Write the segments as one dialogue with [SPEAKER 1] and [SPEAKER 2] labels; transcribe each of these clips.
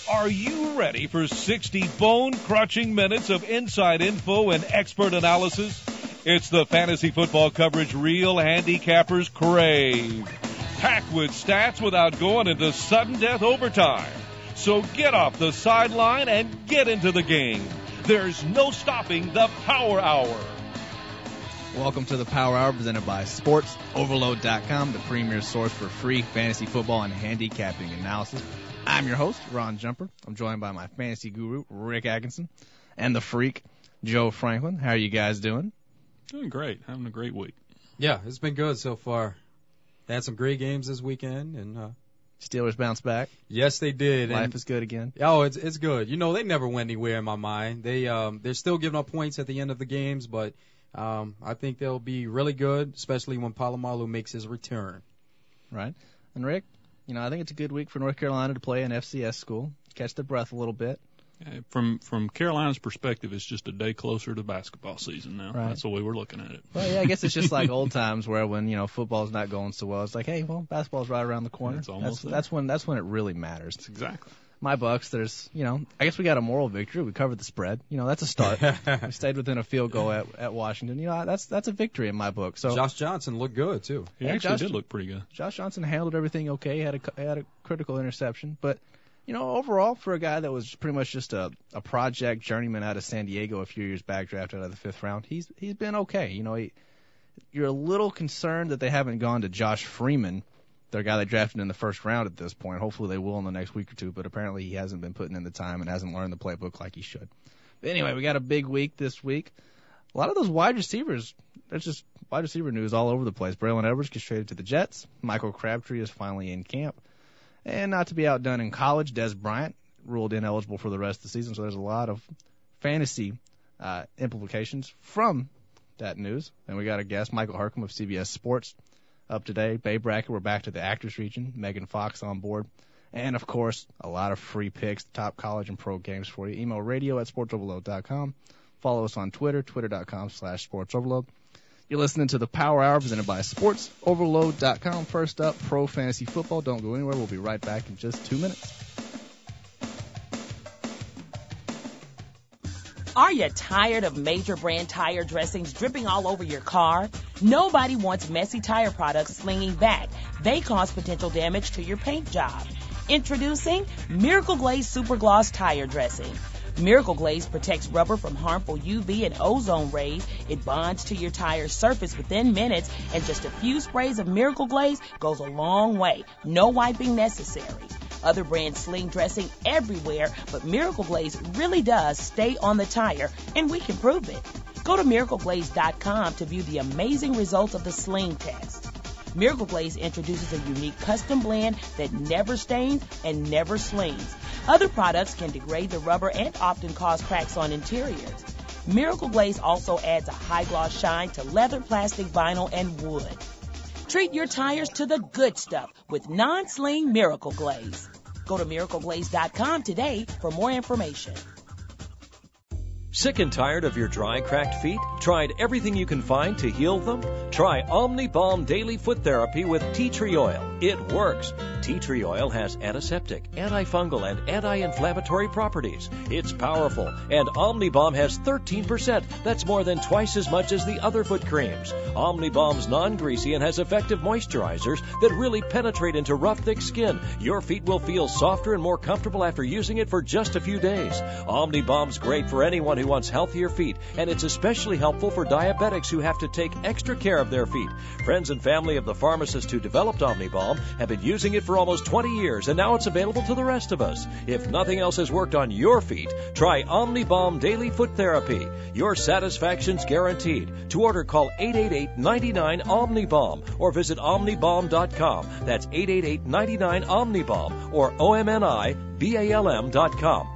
[SPEAKER 1] Are you ready for 60 bone-crushing minutes of inside info and expert analysis? It's the fantasy football coverage real handicappers crave. Packed with stats without going into sudden death overtime. So get off the sideline and get into the game. There's no stopping the Power Hour.
[SPEAKER 2] Welcome to the Power Hour presented by SportsOverload.com, the premier source for free fantasy football and handicapping analysis. I'm your host, Ron Jumper. I'm joined by my fantasy guru, Rick Atkinson, and the freak, Joe Franklin. How are you guys doing?
[SPEAKER 3] Doing great. Having a great week.
[SPEAKER 4] Yeah, it's been good so far. They had some great games this weekend, and
[SPEAKER 2] Steelers bounced back.
[SPEAKER 4] Yes, they did.
[SPEAKER 2] Life is good again.
[SPEAKER 4] Oh, it's good. You know, they never went anywhere in my mind. They're still giving up points at the end of the games, but I think they'll be really good, especially when Palomalu makes his return.
[SPEAKER 2] Right. And Rick, you know, I think it's a good week for North Carolina to play an FCS school, catch their breath a little bit.
[SPEAKER 3] From Carolina's perspective, it's just a day closer to basketball season now.
[SPEAKER 2] Right.
[SPEAKER 3] That's the way we're looking at it.
[SPEAKER 2] Well, yeah, I guess it's just like old times where when, you know, football's not going so well, it's like, hey, well, basketball's right around the corner.
[SPEAKER 3] It's almost
[SPEAKER 2] that's when it really matters.
[SPEAKER 3] Exactly.
[SPEAKER 2] My Bucks, there's, you know, I guess we got a moral victory. We covered the spread. You know, that's a start. We stayed within a field goal at Washington. You know, that's a victory in my book. So
[SPEAKER 4] Josh Johnson looked good too.
[SPEAKER 3] He actually did look pretty good.
[SPEAKER 2] Josh Johnson handled everything okay. Had a critical interception, but you know, overall for a guy that was pretty much just a project journeyman out of San Diego a few years back, drafted out of the 5th round, he's been okay. You know, you're a little concerned that they haven't gone to Josh Freeman, their guy they drafted in the 1st round at this point. Hopefully they will in the next week or two, but apparently he hasn't been putting in the time and hasn't learned the playbook like he should. But anyway, we got a big week this week. A lot of those wide receivers, there's just wide receiver news all over the place. Braylon Edwards gets traded to the Jets. Michael Crabtree is finally in camp. And not to be outdone in college, Des Bryant ruled ineligible for the rest of the season, so there's a lot of fantasy implications from that news. And we got a guest, Michael Harcum of CBS Sports, up today. Bay Bracket, we're back to the Actors region. Megan Fox on board. And, of course, a lot of free picks, top college and pro games for you. Email radio@sportsoverload.com. Follow us on Twitter, twitter.com/sportsoverload. You're listening to the Power Hour presented by SportsOverload.com. First up, pro fantasy football. Don't go anywhere. We'll be right back in just 2 minutes.
[SPEAKER 5] Are you tired of major brand tire dressings dripping all over your car? Nobody wants messy tire products slinging back. They cause potential damage to your paint job. Introducing Miracle Glaze Super Gloss Tire Dressing. Miracle Glaze protects rubber from harmful UV and ozone rays. It bonds to your tire's surface within minutes, and just a few sprays of Miracle Glaze goes a long way. No wiping necessary. Other brands sling dressing everywhere, but Miracle Glaze really does stay on the tire, and we can prove it. Go to MiracleGlaze.com to view the amazing results of the sling test. Miracle Glaze introduces a unique custom blend that never stains and never slings. Other products can degrade the rubber and often cause cracks on interiors. Miracle Glaze also adds a high gloss shine to leather, plastic, vinyl, and wood. Treat your tires to the good stuff with non-sling Miracle Glaze. Go to MiracleGlaze.com today for more information.
[SPEAKER 6] Sick and tired of your dry, cracked feet? Tried everything you can find to heal them? Try Omni Balm Daily Foot Therapy with tea tree oil. It works. Tea tree oil has antiseptic, antifungal, and anti-inflammatory properties. It's powerful, and Omni Balm has 13%. That's more than twice as much as the other foot creams. Omni Balm's non-greasy and has effective moisturizers that really penetrate into rough, thick skin. Your feet will feel softer and more comfortable after using it for just a few days. Omni Balm's great for anyone who wants healthier feet, and it's especially helpful for diabetics who have to take extra care of their feet. Friends and family of the pharmacist who developed Omni Balm have been using it for almost 20 years, and now it's available to the rest of us. If nothing else has worked on your feet, try Omni Balm Daily Foot Therapy. Your satisfaction's guaranteed. To order, call 888-99-OMNI-BALM or visit omnibalm.com. That's 888-99-OMNI-BALM or OMNIBALM.com.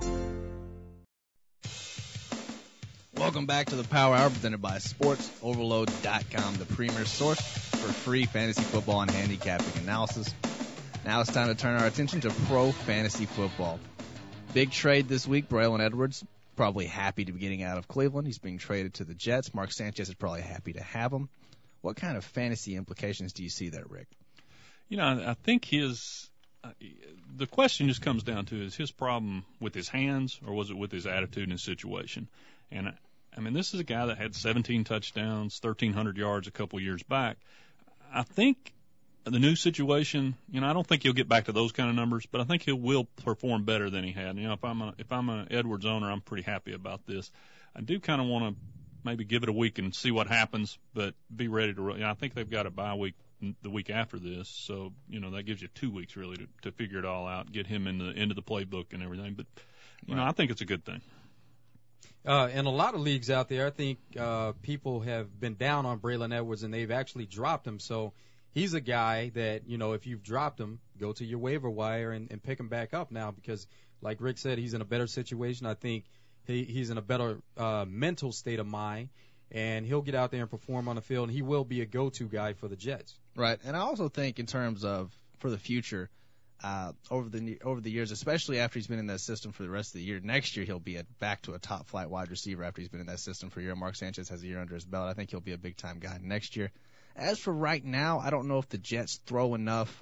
[SPEAKER 2] Welcome back to the Power Hour presented by SportsOverload.com, the premier source for free fantasy football and handicapping analysis. Now it's time to turn our attention to pro fantasy football. Big trade this week. Braylon Edwards probably happy to be getting out of Cleveland. He's being traded to the Jets. Mark Sanchez is probably happy to have him. What kind of fantasy implications do you see there, Rick?
[SPEAKER 3] You know, I think his the question just comes down to, is his problem with his hands or was it with his attitude and his situation? And, I mean, this is a guy that had 17 touchdowns, 1,300 yards a couple years back. I think the new situation, you know, I don't think he'll get back to those kind of numbers, but I think he will perform better than he had. You know, if I'm an Edwards owner, I'm pretty happy about this. I do kind of want to maybe give it a week and see what happens, but be ready to. You know, I think they've got a bye week the week after this, so you know that gives you 2 weeks really to figure it all out, get him into the playbook and everything. But you know, I think it's a good thing.
[SPEAKER 4] In a lot of leagues out there, I think people have been down on Braylon Edwards and they've actually dropped him. So he's a guy that, you know, if you've dropped him, go to your waiver wire and pick him back up now because, like Rick said, he's in a better situation. I think he's in a better mental state of mind, and he'll get out there and perform on the field, and he will be a go-to guy for the Jets.
[SPEAKER 2] Right, and I also think in terms of for the future, over the years, especially after he's been in that system for the rest of the year, next year he'll be back to a top-flight wide receiver after he's been in that system for a year. Mark Sanchez has a year under his belt. I think he'll be a big-time guy next year. As for right now, I don't know if the Jets throw enough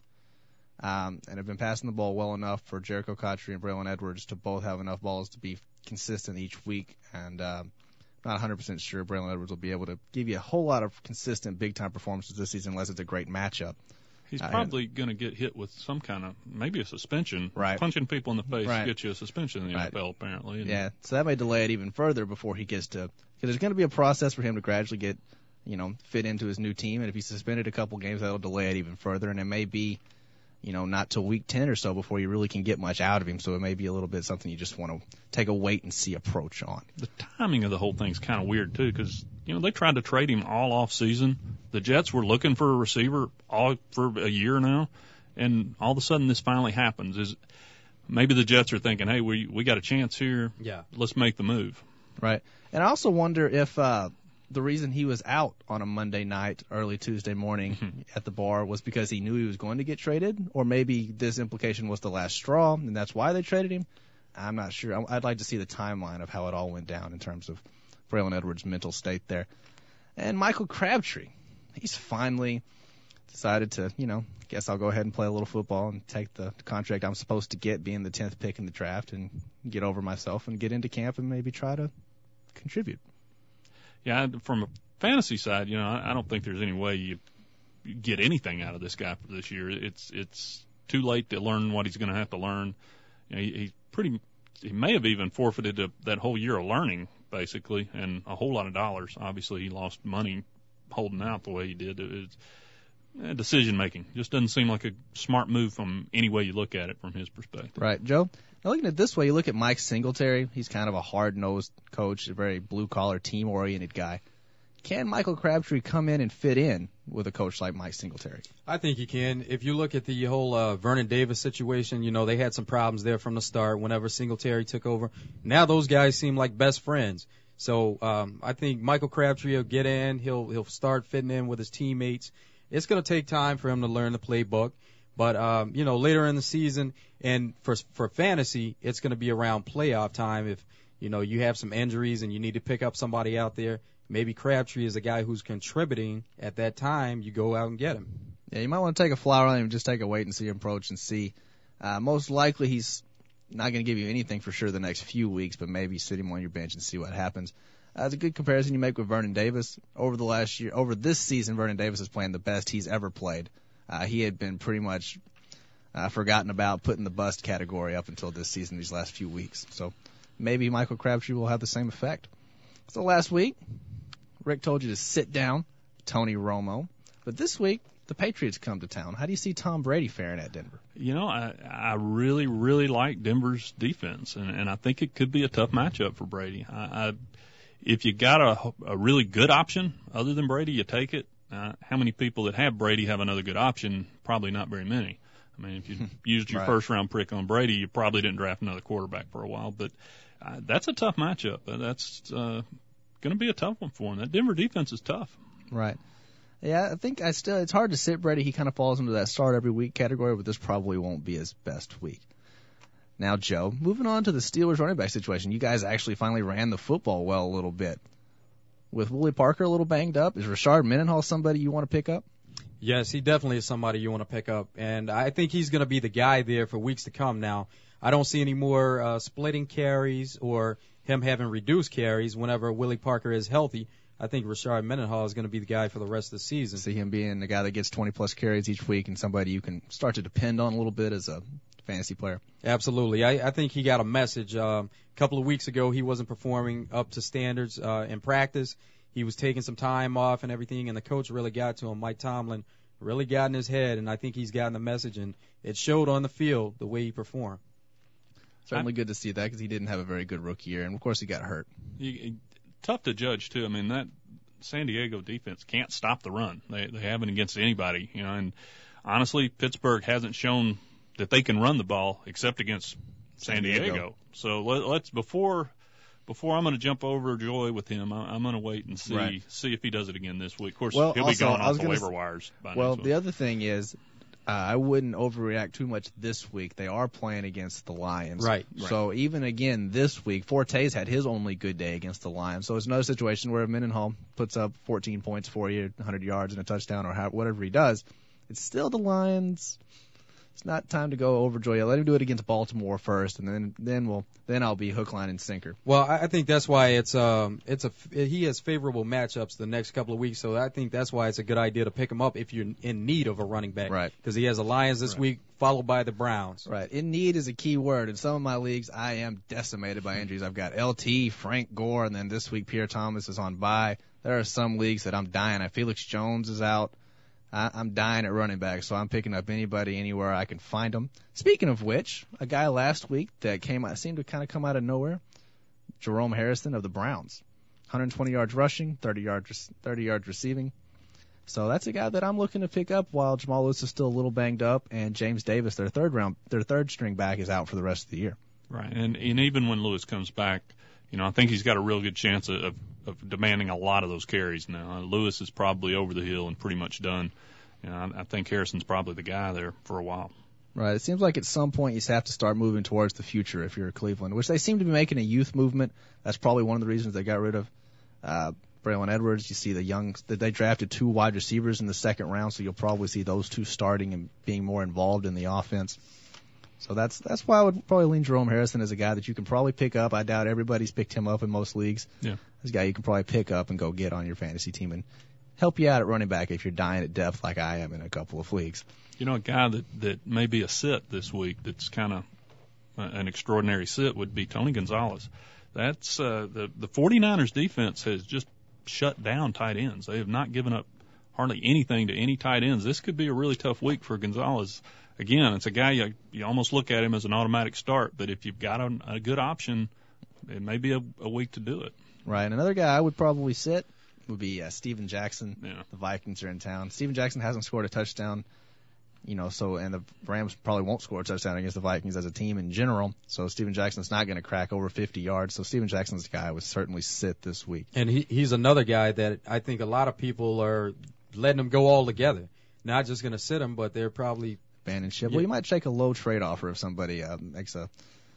[SPEAKER 2] and have been passing the ball well enough for Jericho Cotchery and Braylon Edwards to both have enough balls to be consistent each week. And not 100% sure Braylon Edwards will be able to give you a whole lot of consistent big-time performances this season unless it's a great matchup.
[SPEAKER 3] He's probably going to get hit with some kind of, maybe a suspension.
[SPEAKER 2] Right.
[SPEAKER 3] Punching people in the face
[SPEAKER 2] right.
[SPEAKER 3] gets you a suspension in the NFL, apparently.
[SPEAKER 2] Yeah, so that may delay it even further before he gets to, because there's going to be a process for him to gradually get, you know, fit into his new team. And if he's suspended a couple games, that'll delay it even further. And it may be, you know, not till week 10 or so before you really can get much out of him. So it may be a little bit something you just want to take a wait-and-see approach on.
[SPEAKER 3] The timing of the whole thing's kind of weird, too, because, you know, they tried to trade him all off season. The Jets were looking for a receiver all for a year now, and all of a sudden this finally happens. Is maybe the Jets are thinking, hey, we got a chance here.
[SPEAKER 4] Yeah.
[SPEAKER 3] Let's make the move.
[SPEAKER 2] Right. And I also wonder if the reason he was out on a Monday night, early Tuesday morning at the bar was because he knew he was going to get traded, or maybe this implication was the last straw, and that's why they traded him. I'm not sure. I'd like to see the timeline of how it all went down in terms of Braylon Edwards' mental state there. And Michael Crabtree, he's finally decided to, you know, guess I'll go ahead and play a little football and take the contract I'm supposed to get, being the 10th pick in the draft, and get over myself and get into camp and maybe try to contribute.
[SPEAKER 3] Yeah, from a fantasy side, you know, I don't think there's any way you get anything out of this guy for this year. It's too late to learn what he's going to have to learn. You know, he may have even forfeited that whole year of learning, basically, and a whole lot of dollars. Obviously, he lost money holding out the way he did. It's decision making just doesn't seem like a smart move from any way you look at it from his perspective.
[SPEAKER 2] Right, Joe. Now, looking at it this way, you look at Mike Singletary. He's kind of a hard-nosed coach, a very blue-collar, team-oriented guy. Can Michael Crabtree come in and fit in with a coach like Mike Singletary?
[SPEAKER 4] I think he can. If you look at the whole Vernon Davis situation, you know, they had some problems there from the start whenever Singletary took over. Now those guys seem like best friends. So I think Michael Crabtree will get in. He'll start fitting in with his teammates. It's going to take time for him to learn the playbook. But, you know, later in the season, and for fantasy, it's going to be around playoff time. If, you know, you have some injuries and you need to pick up somebody out there, maybe Crabtree is a guy who's contributing at that time. You go out and get him.
[SPEAKER 2] Yeah, you might want to take a flyer on him and just take a wait-and-see approach and see. Most likely he's not going to give you anything for sure the next few weeks, but maybe sit him on your bench and see what happens. It's a good comparison you make with Vernon Davis. Over this season, Vernon Davis is playing the best he's ever played. He had been pretty much forgotten about, put in the bust category up until this season, these last few weeks. So maybe Michael Crabtree will have the same effect. So last week, Rick told you to sit down, Tony Romo. But this week, the Patriots come to town. How do you see Tom Brady faring at Denver?
[SPEAKER 3] You know, I really, really like Denver's defense, and I think it could be a tough matchup for Brady. If you got a really good option other than Brady, you take it. How many people that have Brady have another good option? Probably not very many. I mean, if you used your first-round pick on Brady, you probably didn't draft another quarterback for a while. But that's a tough matchup. That's going to be a tough one for him. That Denver defense is tough.
[SPEAKER 2] Right. Yeah, I think it's hard to sit Brady. He kind of falls into that start every week category, but this probably won't be his best week. Now, Joe, moving on to the Steelers running back situation. You guys actually finally ran the football well a little bit. With Willie Parker a little banged up, is Rashard Mendenhall somebody you want to pick up?
[SPEAKER 4] Yes, he definitely is somebody you want to pick up, and I think he's going to be the guy there for weeks to come now. I don't see any more splitting carries or him having reduced carries whenever Willie Parker is healthy. I think Rashard Mendenhall is going to be the guy for the rest of the season.
[SPEAKER 2] See him being the guy that gets 20-plus carries each week and somebody you can start to depend on a little bit as a fantasy player.
[SPEAKER 4] Absolutely. I think he got a message. A couple of weeks ago, he wasn't performing up to standards in practice. He was taking some time off and everything, and the coach really got to him. Mike Tomlin really got in his head, and I think he's gotten the message, and it showed on the field the way he performed.
[SPEAKER 2] Certainly good to see that because he didn't have a very good rookie year, and of course he got hurt.
[SPEAKER 3] Tough to judge too. I mean, that San Diego defense can't stop the run. They haven't against anybody, you know. And honestly, Pittsburgh hasn't shown that they can run the ball except against San Diego. So let's before I'm going to jump over Joy with him, I'm going to wait and see if he does it again this week. Of course, he'll be gone off the waiver wires by next week.
[SPEAKER 2] The other thing is, I wouldn't overreact too much this week. They are playing against the Lions.
[SPEAKER 4] Right.
[SPEAKER 2] So even again this week, Fortes had his only good day against the Lions. So it's another situation where Mendenhall puts up 14 points for you, 100 yards and a touchdown or whatever he does. It's still the Lions. It's not time to go overjoyed. Let him do it against Baltimore first, and then I'll be hook, line, and sinker.
[SPEAKER 4] Well, I think that's why he has favorable matchups the next couple of weeks, so I think that's why it's a good idea to pick him up if you're in need of a running back.
[SPEAKER 2] Right.
[SPEAKER 4] Because he has the Lions this week, followed by the Browns.
[SPEAKER 2] Right. In need is a key word. In some of my leagues, I am decimated by injuries. I've got LT, Frank Gore, and then this week Pierre Thomas is on bye. There are some leagues that I'm dying. Felix Jones is out. I'm dying at running back, so I'm picking up anybody anywhere I can find them. Speaking of which, a guy last week that seemed to kind of come out of nowhere, Jerome Harrison of the Browns. 120 yards rushing, 30 yards receiving. So that's a guy that I'm looking to pick up while Jamal Lewis is still a little banged up, and James Davis, their third string back, is out for the rest of the year.
[SPEAKER 3] Right, and even when Lewis comes back, you know, I think he's got a real good chance of demanding a lot of those carries now. Lewis is probably over the hill and pretty much done. You know, I think Harrison's probably the guy there for a while.
[SPEAKER 2] Right. It seems like at some point you have to start moving towards the future if you're Cleveland, which they seem to be making a youth movement. That's probably one of the reasons they got rid of Braylon Edwards. You see that they drafted 2 wide receivers in the second round, so you'll probably see those 2 starting and being more involved in the offense. So that's why I would probably lean Jerome Harrison as a guy that you can probably pick up. I doubt everybody's picked him up in most leagues.
[SPEAKER 3] Yeah.
[SPEAKER 2] This guy you can probably pick up and go get on your fantasy team and help you out at running back if you're dying at depth like I am in a couple of leagues.
[SPEAKER 3] You know, a guy that may be a sit this week that's kind of an extraordinary sit would be Tony Gonzalez. That's the 49ers defense has just shut down tight ends. They have not given up hardly anything to any tight ends. This could be a really tough week for Gonzalez. Again, it's a guy you almost look at him as an automatic start, but if you've got a good option, it may be a week to do it.
[SPEAKER 2] Right. Another guy I would probably sit would be Steven Jackson.
[SPEAKER 3] Yeah.
[SPEAKER 2] The Vikings are in town. Steven Jackson hasn't scored a touchdown, and the Rams probably won't score a touchdown against the Vikings as a team in general. So Steven Jackson's not going to crack over 50 yards. So Steven Jackson's the guy I would certainly sit this week.
[SPEAKER 4] And he's another guy that I think a lot of people are letting him go all together. Not just going to sit him, but they're probably
[SPEAKER 2] abandon ship. Well, you might take a low trade offer if somebody makes a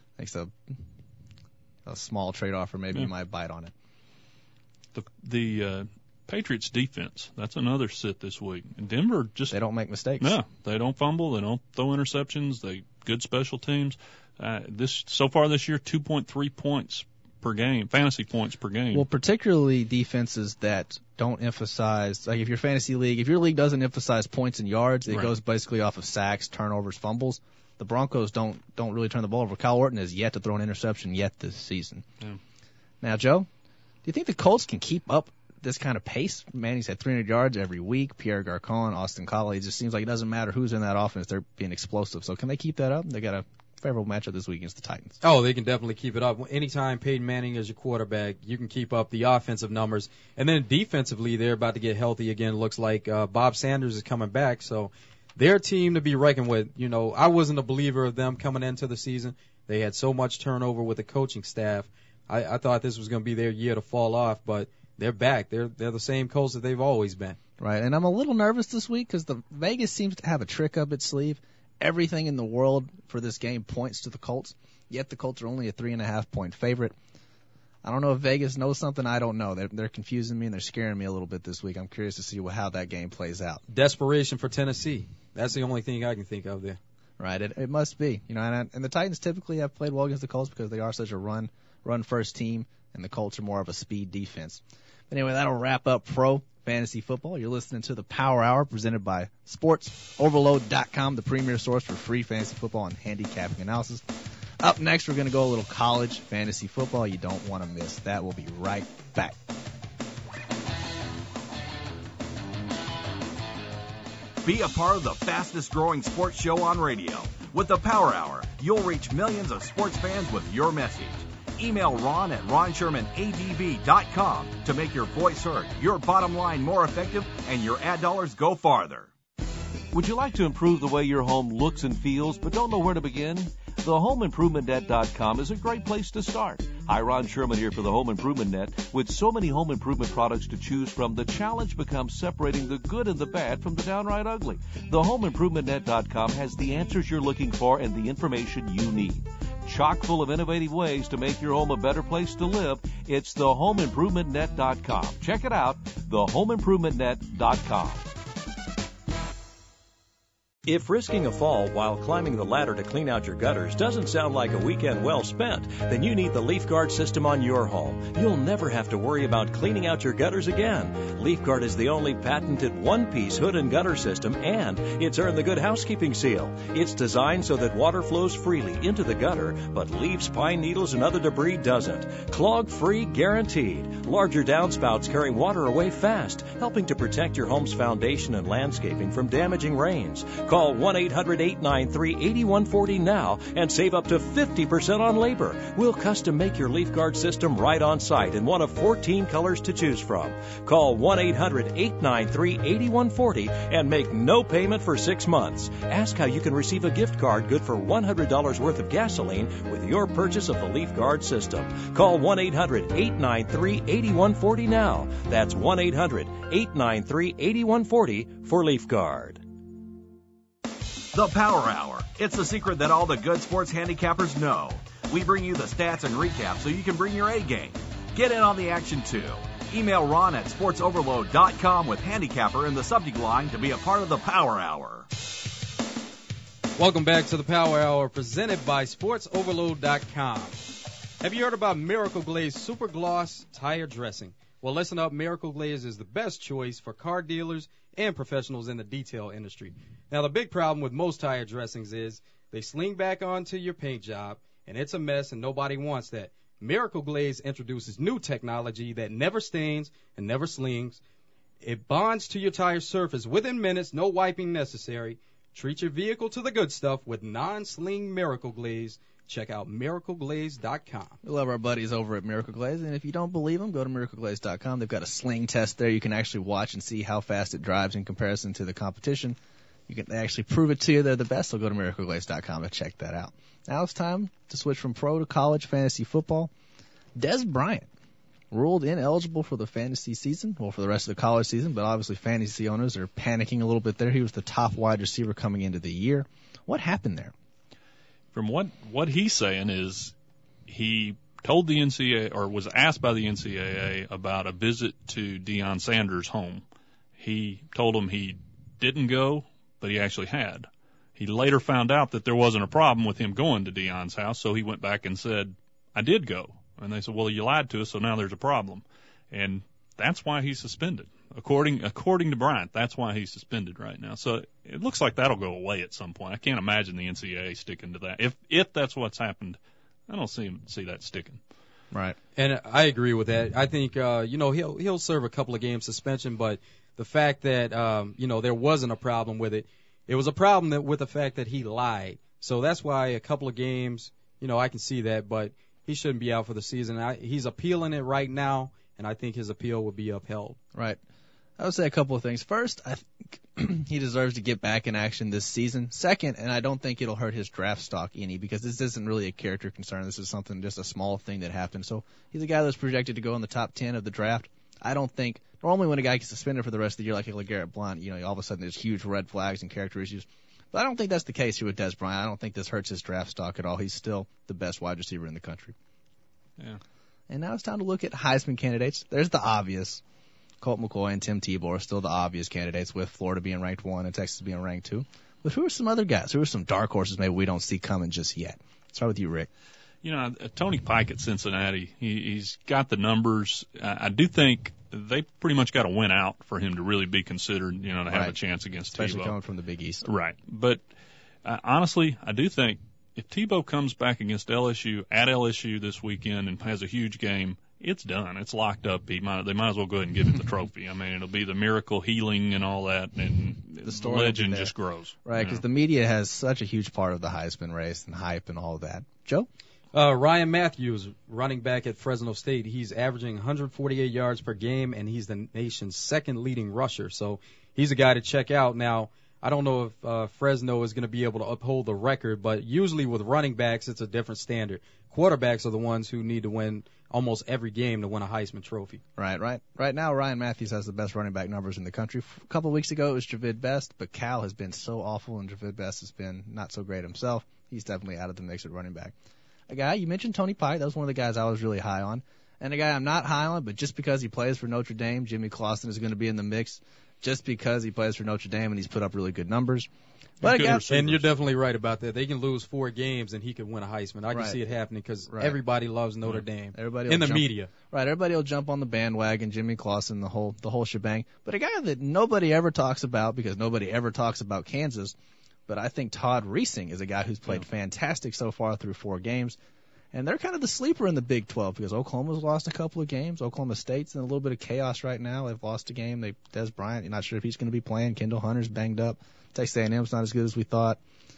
[SPEAKER 2] small trade offer. Maybe you might bite on it.
[SPEAKER 3] The Patriots defense, that's another sit this week. And Denver
[SPEAKER 2] they don't make mistakes.
[SPEAKER 3] No, they don't fumble, they don't throw interceptions, they good special teams. So far this year, 2.3 points per game, fantasy points per game.
[SPEAKER 2] Well, particularly defenses that don't emphasize, like if your fantasy league, if your league doesn't emphasize points and yards, it goes basically off of sacks, turnovers, fumbles. The Broncos don't really turn the ball over. Kyle Orton has yet to throw an interception yet this season.
[SPEAKER 3] Yeah.
[SPEAKER 2] Now, Joe, do you think the Colts can keep up this kind of pace? Manning's had 300 yards every week. Pierre Garcon, Austin Collie. It just seems like it doesn't matter who's in that offense. They're being explosive. So can they keep that up? They got a favorable matchup this week against the Titans.
[SPEAKER 4] Oh, they can definitely keep it up. Anytime Peyton Manning is your quarterback, you can keep up the offensive numbers. And then defensively, they're about to get healthy again. Looks like Bob Sanders is coming back. So they're a team to be reckoned with. You know, I wasn't a believer of them coming into the season. They had so much turnover with the coaching staff. I thought this was going to be their year to fall off, but they're back. They're the same Colts that they've always been.
[SPEAKER 2] Right, and I'm a little nervous this week because the Vegas seems to have a trick up its sleeve. Everything in the world for this game points to the Colts, yet the Colts are only a 3.5-point favorite. I don't know if Vegas knows something I don't know. They're confusing me and they're scaring me a little bit this week. I'm curious to see how that game plays out.
[SPEAKER 4] Desperation for Tennessee. That's the only thing I can think of there.
[SPEAKER 2] Right, it must be. And the Titans typically have played well against the Colts because they are such a run first team, and the Colts are more of a speed defense. But anyway, that'll wrap up pro fantasy football. You're listening to the Power Hour presented by SportsOverload.com, the premier source for free fantasy football and handicapping analysis. Up next, we're going to go a little college fantasy football you don't want to miss. That will be right back.
[SPEAKER 7] Be a part of the fastest growing sports show on radio. With the Power Hour, you'll reach millions of sports fans with your message. Email Ron at RonShermanADV.com to make your voice heard, your bottom line more effective, and your ad dollars go farther.
[SPEAKER 1] Would you like to improve the way your home looks and feels but don't know where to begin? TheHomeImprovementNet.com is a great place to start. Hi, Ron Sherman here for the Home Improvement Net. With so many home improvement products to choose from, the challenge becomes separating the good and the bad from the downright ugly. TheHomeImprovementNet.com has the answers you're looking for and the information you need. Chock full of innovative ways to make your home a better place to live. It's TheHomeImprovementNet.com. Check it out, TheHomeImprovementNet.com.
[SPEAKER 6] If risking a fall while climbing the ladder to clean out your gutters doesn't sound like a weekend well spent, then you need the LeafGuard system on your home. You'll never have to worry about cleaning out your gutters again. LeafGuard is the only patented one-piece hood and gutter system, and it's earned the Good Housekeeping seal. It's designed so that water flows freely into the gutter, but leaves, pine needles, and other debris doesn't. Clog-free guaranteed. Larger downspouts carry water away fast, helping to protect your home's foundation and landscaping from damaging rains. Call 1-800-893-8140 now and save up to 50% on labor. We'll custom make your LeafGuard system right on site in one of 14 colors to choose from. Call 1-800-893-8140 and make no payment for 6 months. Ask how you can receive a gift card good for $100 worth of gasoline with your purchase of the LeafGuard system. Call 1-800-893-8140 now. That's 1-800-893-8140 for LeafGuard.
[SPEAKER 7] The Power Hour. It's the secret that all the good sports handicappers know. We bring you the stats and recaps so you can bring your A game. Get in on the action too. Email Ron at SportsOverload.com with handicapper in the subject line to be a part of the Power Hour.
[SPEAKER 4] Welcome back to the Power Hour presented by SportsOverload.com. Have you heard about Miracle Glaze Super Gloss Tire Dressing? Well, listen up. Miracle Glaze is the best choice for car dealers and professionals in the detail industry. Now, the big problem with most tire dressings is they sling back onto your paint job, and it's a mess, and nobody wants that. Miracle Glaze introduces new technology that never stains and never slings. It bonds to your tire surface within minutes, no wiping necessary. Treat your vehicle to the good stuff with non-sling Miracle Glaze. Check out MiracleGlaze.com.
[SPEAKER 2] We love our buddies over at Miracle Glaze, and if you don't believe them, go to MiracleGlaze.com. They've got a sling test there. You can actually watch and see how fast it drives in comparison to the competition. You can actually prove it to you they're the best, so go to MiracleGlaze.com to check that out. Now it's time to switch from pro to college fantasy football. Des Bryant ruled ineligible for the fantasy season, well, for the rest of the college season, but obviously fantasy owners are panicking a little bit there. He was the top wide receiver coming into the year. What happened there?
[SPEAKER 3] From what he's saying is he told the NCAA or was asked by the NCAA about a visit to Deion Sanders' home. He told him he didn't go, but he actually had. He later found out that there wasn't a problem with him going to Deion's house, so he went back and said, I did go. And they said, well, you lied to us, so now there's a problem. And that's why he's suspended. According to Bryant, that's why he's suspended right now. So it looks like that'll go away at some point. I can't imagine the NCAA sticking to that. If that's what's happened, I don't see that sticking.
[SPEAKER 2] Right.
[SPEAKER 4] And I agree with that. I think he'll serve a couple of games suspension, but the fact that there wasn't a problem with it, it was a problem with the fact that he lied. So that's why a couple of games, I can see that, but he shouldn't be out for the season. He's appealing it right now, and I think his appeal will be upheld.
[SPEAKER 2] Right. I would say a couple of things. First, I think he deserves to get back in action this season. Second, and I don't think it'll hurt his draft stock any because this isn't really a character concern. This is just a small thing that happened. So he's a guy that's projected to go in the top 10 of the draft. I don't think normally when a guy gets suspended for the rest of the year like LeGarrette Blount, all of a sudden there's huge red flags and character issues. But I don't think that's the case here with Des Bryant. I don't think this hurts his draft stock at all. He's still the best wide receiver in the country.
[SPEAKER 3] Yeah.
[SPEAKER 2] And now it's time to look at Heisman candidates. There's the obvious. Colt McCoy and Tim Tebow are still the obvious candidates, with Florida being ranked 1 and Texas being ranked 2. But who are some other guys? Who are some dark horses maybe we don't see coming just yet? Start with you, Rick.
[SPEAKER 3] You know, Tony Pike at Cincinnati, he's got the numbers. I do think they pretty much got to win out for him to really be considered, you know, to have a chance against Tebow.
[SPEAKER 2] Especially coming from the Big East.
[SPEAKER 3] Right. But honestly, I do think if Tebow comes back against LSU, at LSU this weekend and has a huge game, it's done. It's locked up. They might as well go ahead and give him the trophy. I mean, it'll be the miracle healing and all that, and the legend just grows.
[SPEAKER 2] Right, because the media has such a huge part of the Heisman race and hype and all that. Joe?
[SPEAKER 4] Ryan Matthews, running back at Fresno State, he's averaging 148 yards per game, and he's the nation's second leading rusher. So he's a guy to check out. Now, I don't know if Fresno is going to be able to uphold the record, but usually with running backs, it's a different standard. Quarterbacks are the ones who need to win almost every game to win a Heisman Trophy.
[SPEAKER 2] Right. Right now, Ryan Matthews has the best running back numbers in the country. A couple of weeks ago, it was Javid Best, but Cal has been so awful, and Javid Best has been not so great himself. He's definitely out of the mix at running back. A guy, you mentioned Tony Pike. That was one of the guys I was really high on. And a guy I'm not high on, but just because he plays for Notre Dame, Jimmy Clausen is going to be in the mix just because he plays for Notre Dame and he's put up really good numbers. But
[SPEAKER 4] and you're definitely right about that. They can lose 4 games and he could win a Heisman. I can see it happening because everybody loves Notre Dame.
[SPEAKER 2] Everybody
[SPEAKER 4] in the media.
[SPEAKER 2] Right, everybody will jump on the bandwagon, Jimmy Clausen, the whole shebang. But a guy that nobody ever talks about because nobody ever talks about Kansas, but I think Todd Reesing is a guy who's played fantastic so far through 4 games. And they're kind of the sleeper in the Big 12 because Oklahoma's lost a couple of games. Oklahoma State's in a little bit of chaos right now. They've lost a game. Des Bryant, you're not sure if he's going to be playing. Kendall Hunter's banged up. Texas A&M's not as good as we thought.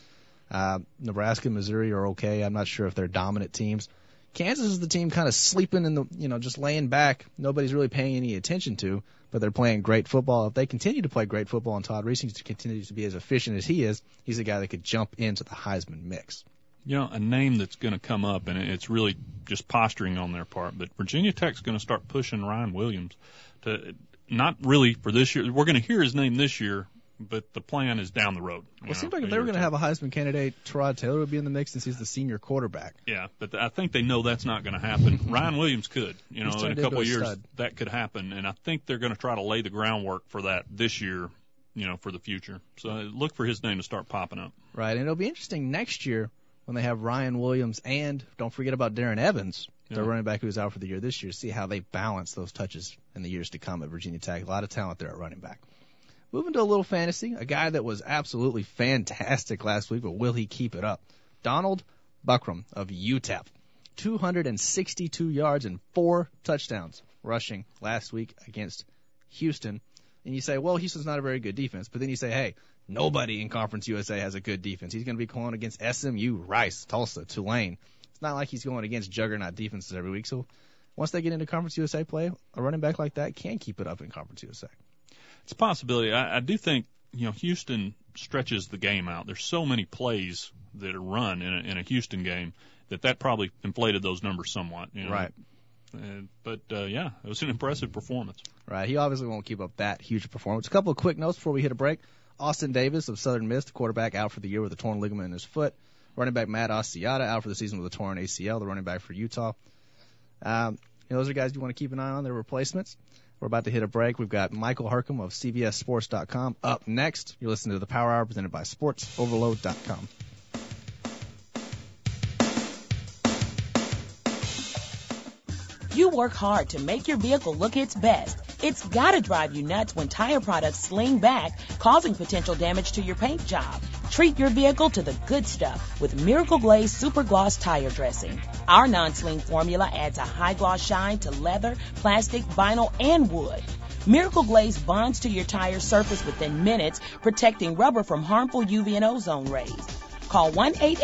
[SPEAKER 2] Nebraska and Missouri are okay. I'm not sure if they're dominant teams. Kansas is the team kind of sleeping in the, just laying back. Nobody's really paying any attention to, but they're playing great football. If they continue to play great football and Todd Reesing continues to be as efficient as he is, he's a guy that could jump into the Heisman mix.
[SPEAKER 3] You know, a name that's going to come up, and it's really just posturing on their part, but Virginia Tech's going to start pushing Ryan Williams to not really for this year. We're going to hear his name this year, but the plan is down the road.
[SPEAKER 2] Well, it seems like if they were going to have a Heisman candidate, Tyrod Taylor would be in the mix since he's the senior quarterback.
[SPEAKER 3] Yeah, but I think they know that's not going to happen. Ryan Williams could. In a couple of years, that could happen, and I think they're going to try to lay the groundwork for that this year, for the future. So look for his name to start popping up.
[SPEAKER 2] Right, and it'll be interesting next year when they have Ryan Williams and don't forget about Darren Evans, their running back who's out for the year this year, see how they balance those touches in the years to come at Virginia Tech. A lot of talent there at running back. Moving to a little fantasy, a guy that was absolutely fantastic last week, but will he keep it up? Donald Buckram of UTEP. 262 yards and 4 touchdowns rushing last week against Houston. And you say, well, Houston's not a very good defense. But then you say, hey, nobody in Conference USA has a good defense. He's going to be going against SMU, Rice, Tulsa, Tulane. It's not like he's going against juggernaut defenses every week. So once they get into Conference USA play, a running back like that can keep it up in Conference USA.
[SPEAKER 3] It's a possibility. I do think, Houston stretches the game out. There's so many plays that are run in a Houston game that probably inflated those numbers somewhat.
[SPEAKER 2] Right.
[SPEAKER 3] But it was an impressive performance.
[SPEAKER 2] Right. He obviously won't keep up that huge a performance. A couple of quick notes before we hit a break. Austin Davis of Southern Miss, the quarterback, out for the year with a torn ligament in his foot. Running back Matt Asiata out for the season with a torn ACL, the running back for Utah. Those are guys you want to keep an eye on, their replacements. We're about to hit a break. We've got Michael Hercom of CBSSports.com up next. You're listening to the Power Hour presented by SportsOverload.com.
[SPEAKER 5] You work hard to make your vehicle look its best. It's gotta drive you nuts when tire products sling back, causing potential damage to your paint job. Treat your vehicle to the good stuff with Miracle Glaze Super Gloss Tire Dressing. Our non-sling formula adds a high gloss shine to leather, plastic, vinyl, and wood. Miracle Glaze bonds to your tire surface within minutes, protecting rubber from harmful UV and ozone rays. Call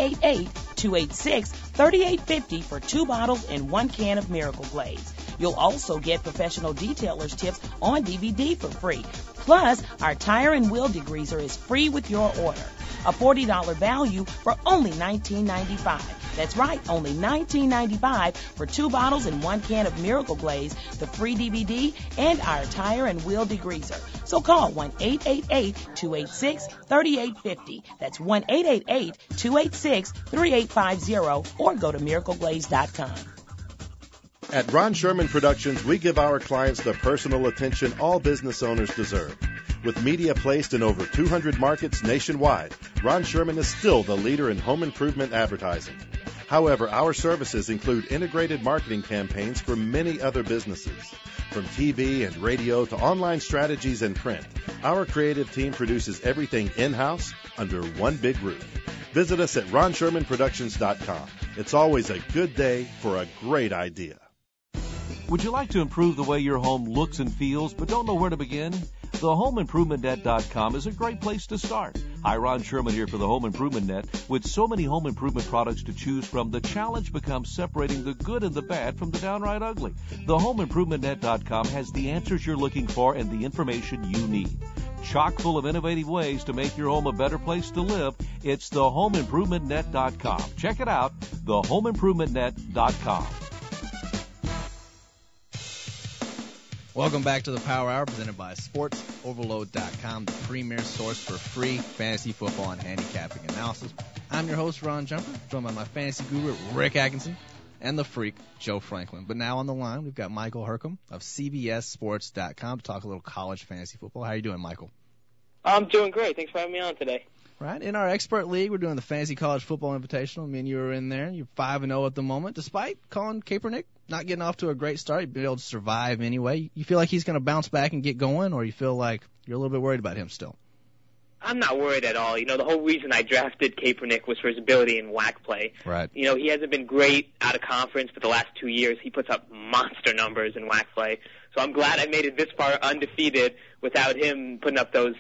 [SPEAKER 5] 1-888-286-3850 for 2 bottles and 1 can of Miracle Glaze. You'll also get professional detailers tips on DVD for free. Plus, our tire and wheel degreaser is free with your order. A $40 value for only $19.95. That's right, only $19.95 for 2 bottles and 1 can of Miracle Glaze, the free DVD, and our tire and wheel degreaser. So call 1-888-286-3850. That's 1-888-286-3850 or go to miracleglaze.com.
[SPEAKER 8] At Ron Sherman Productions, we give our clients the personal attention all business owners deserve. With media placed in over 200 markets nationwide, Ron Sherman is still the leader in home improvement advertising. However, our services include integrated marketing campaigns for many other businesses. From TV and radio to online strategies and print, our creative team produces everything in-house under one big roof. Visit us at RonShermanProductions.com. It's always a good day for a great idea.
[SPEAKER 1] Would you like to improve the way your home looks and feels but don't know where to begin? TheHomeImprovementNet.com is a great place to start. Hi, Ron Sherman here for the Home Improvement Net. With so many home improvement products to choose from, the challenge becomes separating the good and the bad from the downright ugly. TheHomeImprovementNet.com has the answers you're looking for and the information you need. Chock full of innovative ways to make your home a better place to live. It's TheHomeImprovementNet.com. Check it out, TheHomeImprovementNet.com.
[SPEAKER 2] Welcome back to the Power Hour, presented by SportsOverload.com, the premier source for free fantasy football and handicapping analysis. I'm your host, Ron Jumper, joined by my fantasy guru, Rick Atkinson, and the freak, Joe Franklin. But now on the line, we've got Michael Hercom of CBSSports.com to talk a little college fantasy football. How are you doing, Michael?
[SPEAKER 9] I'm doing great. Thanks for having me on today.
[SPEAKER 2] Right. In our expert league, we're doing the Fantasy College Football Invitational. Me and you are in there. You're 5-0 at the moment, despite Colin Kaepernick not getting off to a great start. You've been able to survive anyway. You feel like he's going to bounce back and get going, or you feel like you're a little bit worried about him still?
[SPEAKER 9] I'm not worried at all. You know, the whole reason I drafted Kaepernick was for his ability in WAC play.
[SPEAKER 2] Right.
[SPEAKER 9] You know, he hasn't been great out of conference for the last 2 years. He puts up monster numbers in WAC play. So I'm glad I made it this far undefeated without him putting up those,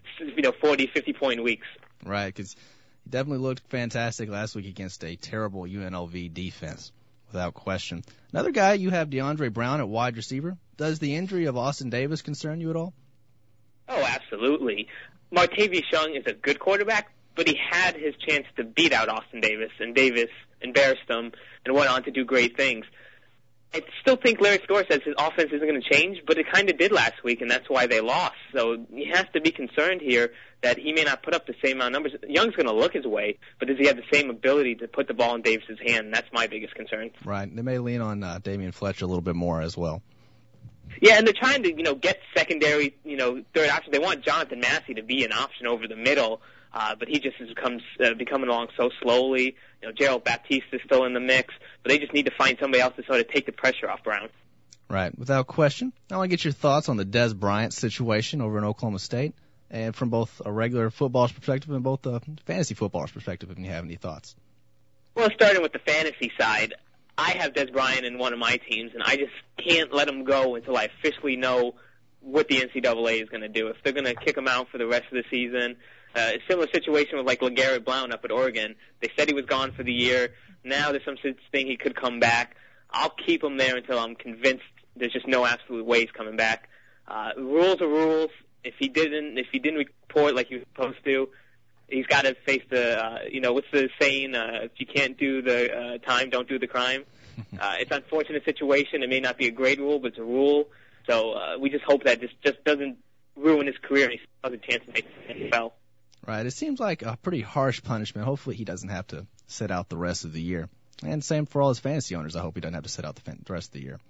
[SPEAKER 9] 40, 50-point weeks.
[SPEAKER 2] Right, because he definitely looked fantastic last week against a terrible UNLV defense, without question. Another guy, you have DeAndre Brown at wide receiver. Does the injury of Austin Davis concern you at all?
[SPEAKER 9] Oh, absolutely. Martavius Young is a good quarterback, but he had his chance to beat out Austin Davis, and Davis embarrassed him and went on to do great things. I still think Larry Storr says his offense isn't going to change, but it kind of did last week, and that's why they lost. So he has to be concerned here that he may not put up the same amount of numbers. Young's going to look his way, but does he have the same ability to put the ball in Davis's hand? And that's my biggest concern.
[SPEAKER 2] Right. They may lean on Damian Fletcher a little bit more as well.
[SPEAKER 9] Yeah, and they're trying to, get secondary, third option. They want Jonathan Massey to be an option over the middle, but he just becoming along so slowly. Gerald Baptiste is still in the mix, but they just need to find somebody else to sort of take the pressure off Brown.
[SPEAKER 2] Right, without question. I want to get your thoughts on the Des Bryant situation over in Oklahoma State, and from both a regular footballer's perspective and both a fantasy footballer's perspective, if you have any thoughts.
[SPEAKER 9] Well, starting with the fantasy side, I have Des Bryant in one of my teams, and I just can't let him go until I officially know what the NCAA is going to do. If they're going to kick him out for the rest of the season, a similar situation with LeGarrette Blount up at Oregon. They said he was gone for the year. Now there's some thing he could come back. I'll keep him there until I'm convinced there's just no absolute way he's coming back. Rules are rules. If he didn't report like he was supposed to, he's got to face the, what's the saying? If you can't do the time, don't do the crime. It's an unfortunate situation. It may not be a great rule, but it's a rule. So we just hope that this just doesn't ruin his career and he still has a chance to make the NFL.
[SPEAKER 2] Right. It seems like a pretty harsh punishment. Hopefully he doesn't have to sit out the rest of the year. And same for all his fantasy owners. I hope he doesn't have to sit out the rest of the year.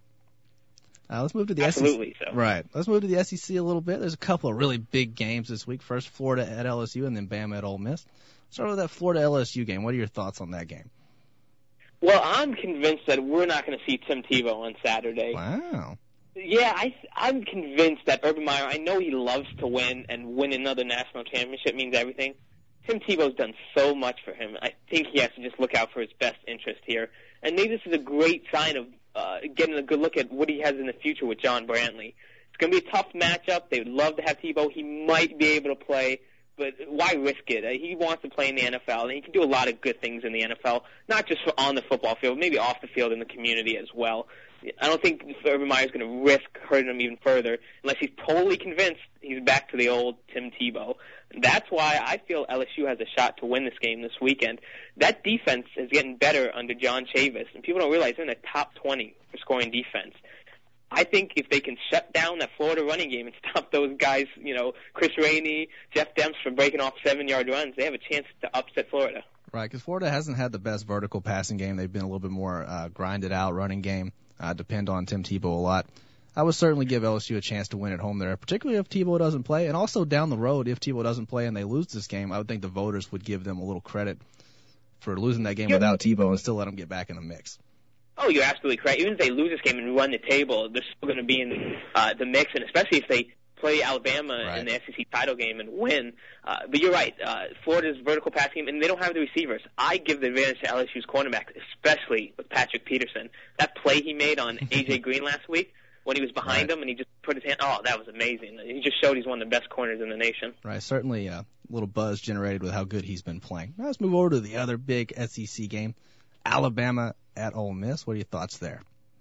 [SPEAKER 2] Let's move to the
[SPEAKER 9] Absolutely
[SPEAKER 2] SEC.
[SPEAKER 9] So.
[SPEAKER 2] Right. Let's move to the SEC a little bit. There's a couple of really big games this week. First, Florida at LSU, and then Bama at Ole Miss. Start with that Florida LSU game. What are your thoughts on that game?
[SPEAKER 9] Well, I'm convinced that we're not going to see Tim Tebow on Saturday.
[SPEAKER 2] Wow.
[SPEAKER 9] Yeah, I'm convinced that Urban Meyer, I know he loves to win, and win another national championship means everything. Tim Tebow's done so much for him. I think he has to just look out for his best interest here. And maybe this is a great sign of getting a good look at what he has in the future with John Brantley. It's going to be a tough matchup. They would love to have Tebow. He might be able to play, but why risk it? He wants to play in the NFL, and he can do a lot of good things in the NFL, not just on the football field, maybe off the field in the community as well. I don't think Urban Meyer's going to risk hurting him even further unless he's totally convinced he's back to the old Tim Tebow. That's why I feel LSU has a shot to win this game this weekend. That defense is getting better under John Chavis, and people don't realize they're in the top 20 for scoring defense. I think if they can shut down that Florida running game and stop those guys, Chris Rainey, Jeff Demps from breaking off 7-yard runs, they have a chance to upset Florida.
[SPEAKER 2] Right, because Florida hasn't had the best vertical passing game. They've been a little bit more grinded out running game. depend on Tim Tebow a lot. I would certainly give LSU a chance to win at home there, particularly if Tebow doesn't play. And also down the road, if Tebow doesn't play and they lose this game, I would think the voters would give them a little credit for losing that game without Tebow and still let them get back in the mix.
[SPEAKER 9] Oh, you're absolutely correct. Even if they lose this game and run the table, they're still going to be in the mix, and especially if they play Alabama in the SEC title game and win. But you're right. Florida's vertical passing game, and they don't have the receivers. I give the advantage to LSU's cornerback, especially with Patrick Peterson. That play he made on A.J. Green last week when he was behind him and he just put his hand, that was amazing. He just showed he's one of the best corners in the nation.
[SPEAKER 2] Right, certainly a little buzz generated with how good he's been playing. Now let's move over to the other big SEC game, Alabama at Ole Miss. What are your thoughts there?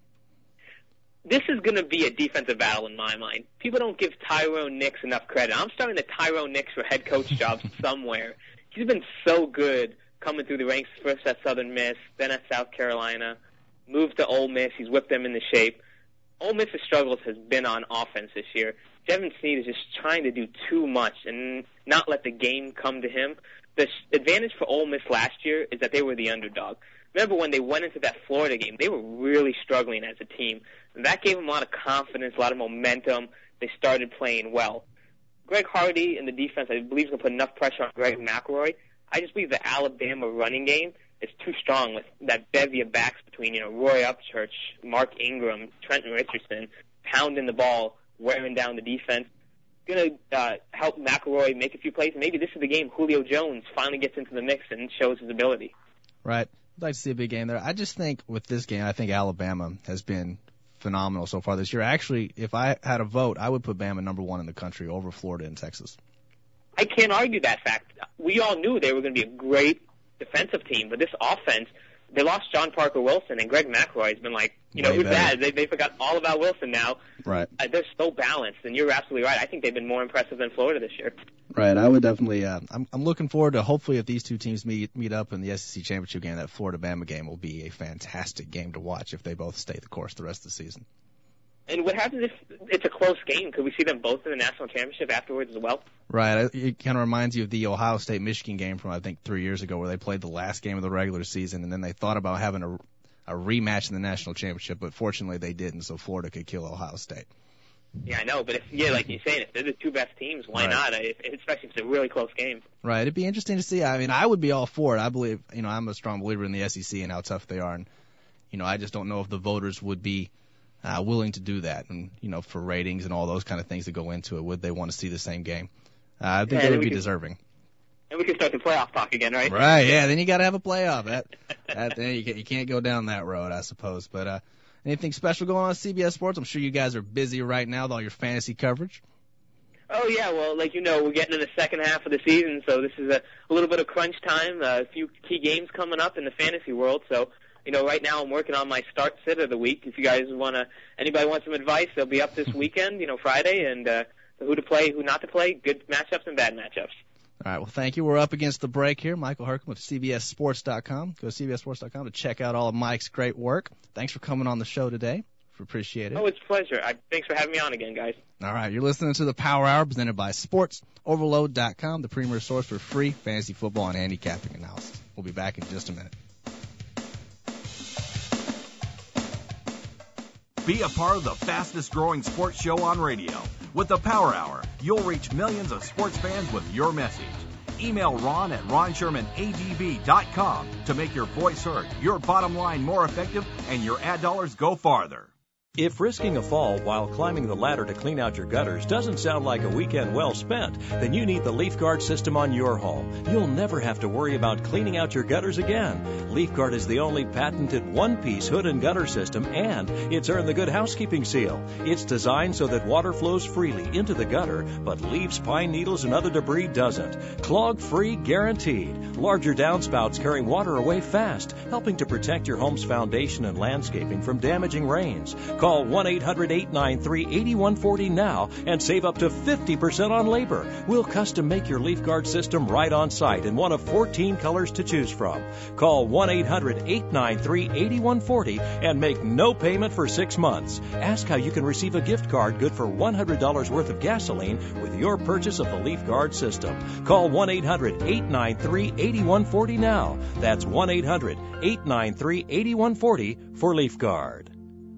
[SPEAKER 9] This is going to be a defensive battle in my mind. People don't give Tyrone Nix enough credit. I'm starting the Tyrone Nix for head coach job somewhere. He's been so good coming through the ranks, first at Southern Miss, then at South Carolina, moved to Ole Miss. He's whipped them into shape. Ole Miss's struggles has been on offense this year. Devin Snead is just trying to do too much and not let the game come to him. The advantage for Ole Miss last year is that they were the underdog. Remember when they went into that Florida game, they were really struggling as a team. And that gave them a lot of confidence, a lot of momentum. They started playing well. Greg Hardy in the defense, I believe, is going to put enough pressure on Greg McElroy. I just believe the Alabama running game is too strong with that bevy of backs between, Roy Upchurch, Mark Ingram, Trenton Richardson, pounding the ball, wearing down the defense. Going to help McElroy make a few plays. Maybe this is the game Julio Jones finally gets into the mix and shows his ability.
[SPEAKER 2] Right. I'd like to see a big game there. I just think with this game, I think Alabama has been phenomenal so far this year. Actually, if I had a vote, I would put Bama number one in the country over Florida and Texas.
[SPEAKER 9] I can't argue that fact. We all knew they were going to be a great defensive team, but this offense, they lost John Parker Wilson, and Greg McElroy has been like, who's that? They forgot all about Wilson now.
[SPEAKER 2] Right.
[SPEAKER 9] They're so balanced, and you're absolutely right. I think they've been more impressive than Florida this year.
[SPEAKER 2] Right. I would definitely. I'm looking forward to hopefully if these two teams meet up in the SEC championship game, that Florida-Bama game will be a fantastic game to watch if they both stay the course the rest of the season.
[SPEAKER 9] And what happens if it's a close game? Could we see them both in the national championship afterwards as well?
[SPEAKER 2] Right. It kind of reminds you of the Ohio State-Michigan game from, I think, 3 years ago where they played the last game of the regular season, and then they thought about having a rematch in the national championship, but fortunately they didn't, so Florida could kill Ohio State. Yeah,
[SPEAKER 9] I know, but like you're saying, if they're the two best teams, why not? Especially if it's a really close game.
[SPEAKER 2] Right. It'd be interesting to see. I mean, I would be all for it. I believe, I'm a strong believer in the SEC and how tough they are, and, I just don't know if the voters would be willing to do that, and for ratings and all those kind of things that go into it, would they want to see the same game? I think they would be deserving.
[SPEAKER 9] And we can start the playoff talk again, right?
[SPEAKER 2] Right, yeah. Then you got to have a playoff. That you can't go down that road, I suppose. But anything special going on at CBS Sports? I'm sure you guys are busy right now with all your fantasy coverage.
[SPEAKER 9] Oh yeah, well, we're getting in the second half of the season, so this is a little bit of crunch time. A few key games coming up in the fantasy world, so. Right now I'm working on my start sit of the week. If you guys anybody wants some advice, they'll be up this weekend, Friday, and who to play, who not to play, good matchups and bad matchups.
[SPEAKER 2] All right, well, thank you. We're up against the break here. Michael Herkman with CBSSports.com. Go to CBSSports.com to check out all of Mike's great work. Thanks for coming on the show today. Appreciate it.
[SPEAKER 9] Oh, it's a pleasure. Thanks for having me on again, guys.
[SPEAKER 2] All right, you're listening to the Power Hour presented by SportsOverload.com, the premier source for free fantasy football and handicapping analysis. We'll be back in just a minute.
[SPEAKER 7] Be a part of the fastest growing sports show on radio. With the Power Hour, you'll reach millions of sports fans with your message. Email Ron at RonShermanADV.com to make your voice heard, your bottom line more effective, and your ad dollars go farther.
[SPEAKER 6] If risking a fall while climbing the ladder to clean out your gutters doesn't sound like a weekend well spent, then you need the LeafGuard system on your home. You'll never have to worry about cleaning out your gutters again. LeafGuard is the only patented one-piece hood and gutter system, and it's earned the Good Housekeeping seal. It's designed so that water flows freely into the gutter, but leaves, pine needles, and other debris doesn't. Clog-free guaranteed. Larger downspouts carry water away fast, helping to protect your home's foundation and landscaping from damaging rains. Call 1-800-893-8140 now and save up to 50% on labor. We'll custom make your LeafGuard system right on site in one of 14 colors to choose from. Call 1-800-893-8140 and make no payment for 6 months. Ask how you can receive a gift card good for $100 worth of gasoline with your purchase of the LeafGuard system. Call 1-800-893-8140 now. That's 1-800-893-8140 for LeafGuard.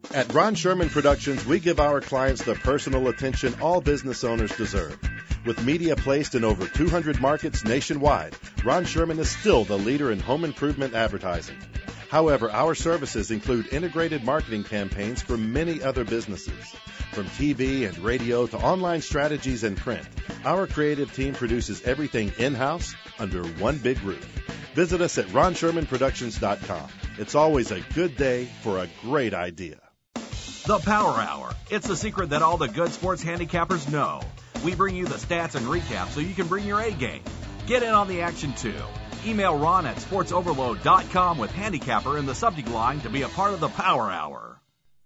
[SPEAKER 8] At Ron Sherman Productions, we give our clients the personal attention all business owners deserve. With media placed in over 200 markets nationwide, Ron Sherman is still the leader in home improvement advertising. However, our services include integrated marketing campaigns for many other businesses. From TV and radio to online strategies and print, our creative team produces everything in-house under one big roof. Visit us at RonShermanProductions.com. It's always a good day for a great idea.
[SPEAKER 7] The Power Hour. It's the secret that all the good sports handicappers know. We bring you the stats and recaps so you can bring your A game. Get in on the action too. Email Ron at sportsoverload.com with handicapper in the subject line to be a part of the Power Hour.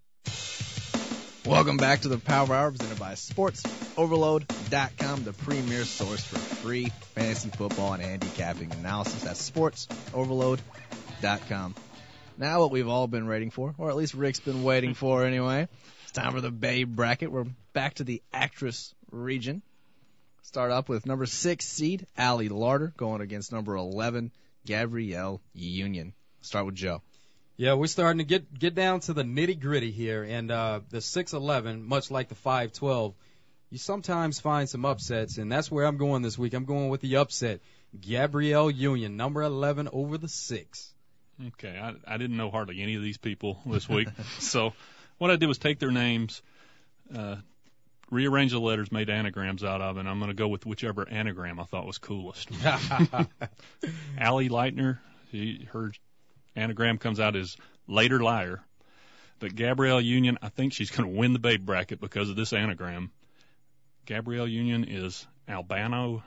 [SPEAKER 2] Welcome back to the Power Hour presented by SportsOverload.com, the premier source for free fantasy football and handicapping analysis. That's SportsOverload.com. Now what we've all been waiting for, or at least Rick's been waiting for anyway, it's time for the Babe Bracket. We're back to the actress region. Start up with number 6 seed, Allie Larder, going against number 11, Gabrielle Union. Start with Joe.
[SPEAKER 4] Yeah, we're starting to get down to the nitty-gritty here, and the 6-11, much like the 5-12, you sometimes find some upsets, and that's where I'm going this week. I'm going with the upset, Gabrielle Union, number 11 over the 6.
[SPEAKER 3] Okay, I didn't know hardly any of these people this week. So what I did was take their names, rearrange the letters, made anagrams out of it, and I'm going to go with whichever anagram I thought was coolest. Allie Leitner, her anagram comes out as Later Liar. But Gabrielle Union, I think she's going to win the Babe Bracket because of this anagram. Gabrielle Union is albino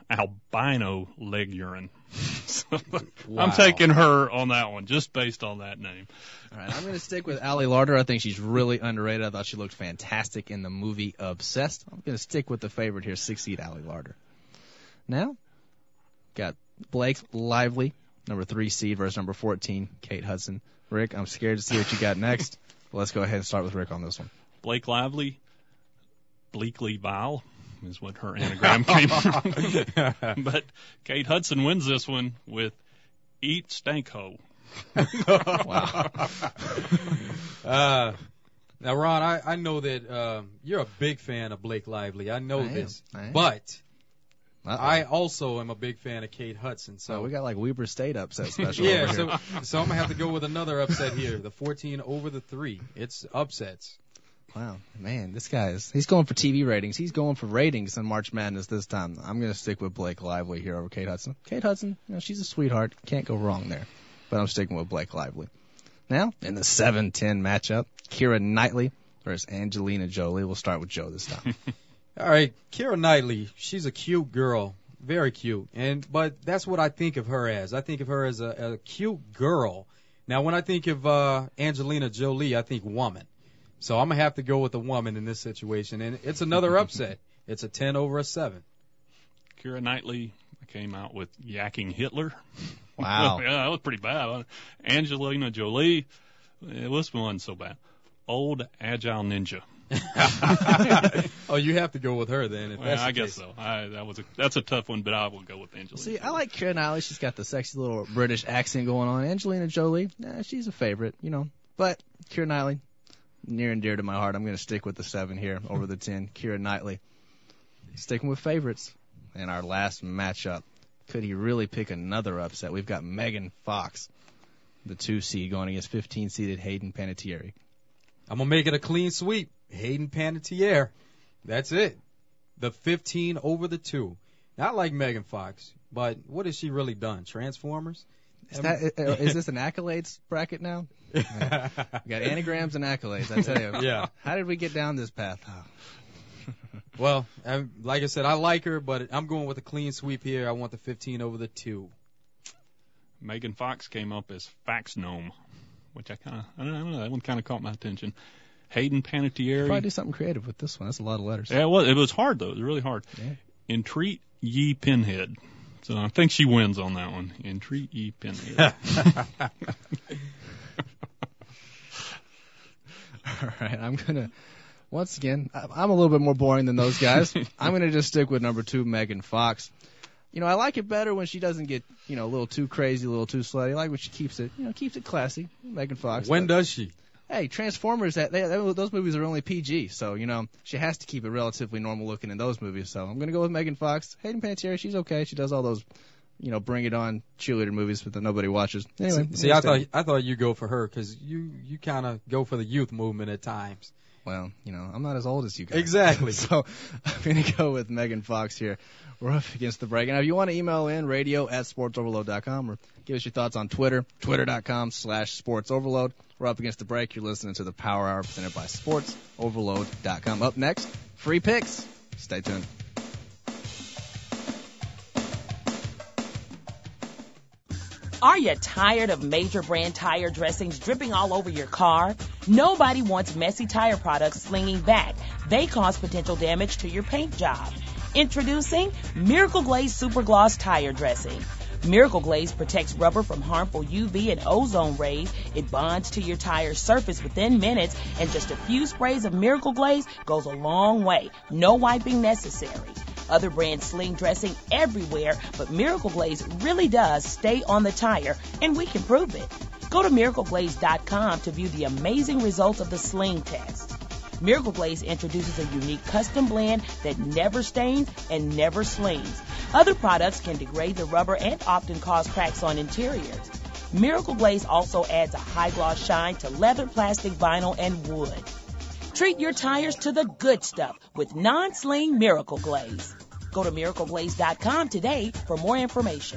[SPEAKER 3] leg urine. So wow. I'm taking her on that one, just based on that name.
[SPEAKER 2] All right, I'm going to stick with Allie Larder. I think she's really underrated. I thought she looked fantastic in the movie Obsessed. I'm going to stick with the favorite here, 6 seed Allie Larder. Now, got Blake Lively, number 3 seed versus number 14, Kate Hudson. Rick, I'm scared to see what you got next. But let's go ahead and start with Rick on this one.
[SPEAKER 3] Blake Lively, Bleakly Vile is what her anagram came from. But Kate Hudson wins this one with Eat Stanko.
[SPEAKER 4] Wow. Now, Ron, I know that you're a big fan of Blake Lively. I know this. But I also am a big fan of Kate Hudson. So
[SPEAKER 2] we got like Weber State upset special.
[SPEAKER 4] Yeah,
[SPEAKER 2] over here.
[SPEAKER 4] so I'm going to have to go with another upset here, the 14 over the 3. It's upsets.
[SPEAKER 2] Wow, man, this guy he's going for TV ratings. He's going for ratings in March Madness this time. I'm going to stick with Blake Lively here over Kate Hudson. Kate Hudson, she's a sweetheart. Can't go wrong there. But I'm sticking with Blake Lively. Now, in the 7-10 matchup, Keira Knightley versus Angelina Jolie. We'll start with Joe this time.
[SPEAKER 4] All right, Keira Knightley, she's a cute girl, very cute. But that's what I think of her as. I think of her as a cute girl. Now, when I think of Angelina Jolie, I think woman. So I'm going to have to go with the woman in this situation. And it's another upset. It's a 10 over a 7.
[SPEAKER 3] Keira Knightley came out with Yakking Hitler.
[SPEAKER 2] Wow.
[SPEAKER 3] Yeah, that was pretty bad. Angelina Jolie, this wasn't so bad. Old Agile Ninja.
[SPEAKER 4] Oh, you have to go with her then. If that's the
[SPEAKER 3] guess
[SPEAKER 4] case.
[SPEAKER 3] so. That's a tough one, but I will go with Angelina.
[SPEAKER 2] See, I like Keira Knightley. She's got the sexy little British accent going on. Angelina Jolie, she's a favorite, But Keira Knightley, near and dear to my heart. I'm going to stick with the 7 here over the 10. Keira Knightley. Sticking with favorites. In our last matchup, could he really pick another upset? We've got Megan Fox, the 2 seed, going against 15-seeded Hayden Panettiere.
[SPEAKER 4] I'm going to make it a clean sweep. Hayden Panettiere. That's it. The 15 over the 2. Not like Megan Fox, but what has she really done? Transformers?
[SPEAKER 2] Is this an accolades bracket now? Yeah. We got anagrams and accolades, I tell you.
[SPEAKER 4] Yeah.
[SPEAKER 2] How did we get down this path?
[SPEAKER 4] Well, like I said, I like her, but I'm going with a clean sweep here. I want the 15 over the 2.
[SPEAKER 3] Megan Fox came up as Fax Gnome, which I don't know, that one kind of caught my attention. Hayden Panettiere.
[SPEAKER 2] Probably do something creative with this one. That's a lot of letters.
[SPEAKER 3] Yeah, it was hard, though. It was really hard.
[SPEAKER 2] Yeah.
[SPEAKER 3] Entreat Ye Pinhead. So I think she wins on that one. Entreat Ye Pinhead.
[SPEAKER 2] All right, I'm going to, once again, I'm a little bit more boring than those guys. I'm going to just stick with number 2, Megan Fox. I like it better when she doesn't get, a little too crazy, a little too slutty. I like when she keeps it classy, Megan Fox.
[SPEAKER 4] When does she?
[SPEAKER 2] Hey, Transformers, those movies are only PG, so, she has to keep it relatively normal looking in those movies. So I'm going to go with Megan Fox. Hayden Panettiere, she's okay. She does all those, Bring It On cheerleader movies that nobody watches. Anyway.
[SPEAKER 4] See, I thought you go for her because you kind of go for the youth movement at times.
[SPEAKER 2] Well, I'm not as old as you guys.
[SPEAKER 4] Exactly.
[SPEAKER 2] So I'm going to go with Megan Fox here. We're up against the break. And if you want to email in, radio@sportsoverload.com, or give us your thoughts on Twitter, twitter.com/sportsoverload. We're up against the break. You're listening to the Power Hour presented by sportsoverload.com. Up next, free picks. Stay tuned.
[SPEAKER 5] Are you tired of major brand tire dressings dripping all over your car? Nobody wants messy tire products slinging back. They cause potential damage to your paint job. Introducing Miracle Glaze Super Gloss Tire Dressing. Miracle Glaze protects rubber from harmful UV and ozone rays. It bonds to your tire's surface within minutes, and just a few sprays of Miracle Glaze goes a long way. No wiping necessary. Other brands sling dressing everywhere, but Miracle Glaze really does stay on the tire, and we can prove it. Go to miracleglaze.com to view the amazing results of the sling test. Miracle Glaze introduces a unique custom blend that never stains and never slings. Other products can degrade the rubber and often cause cracks on interiors. Miracle Glaze also adds a high gloss shine to leather, plastic, vinyl, and wood. Treat your tires to the good stuff with non-sling Miracle Glaze. Go to miracleglaze.com today for more information.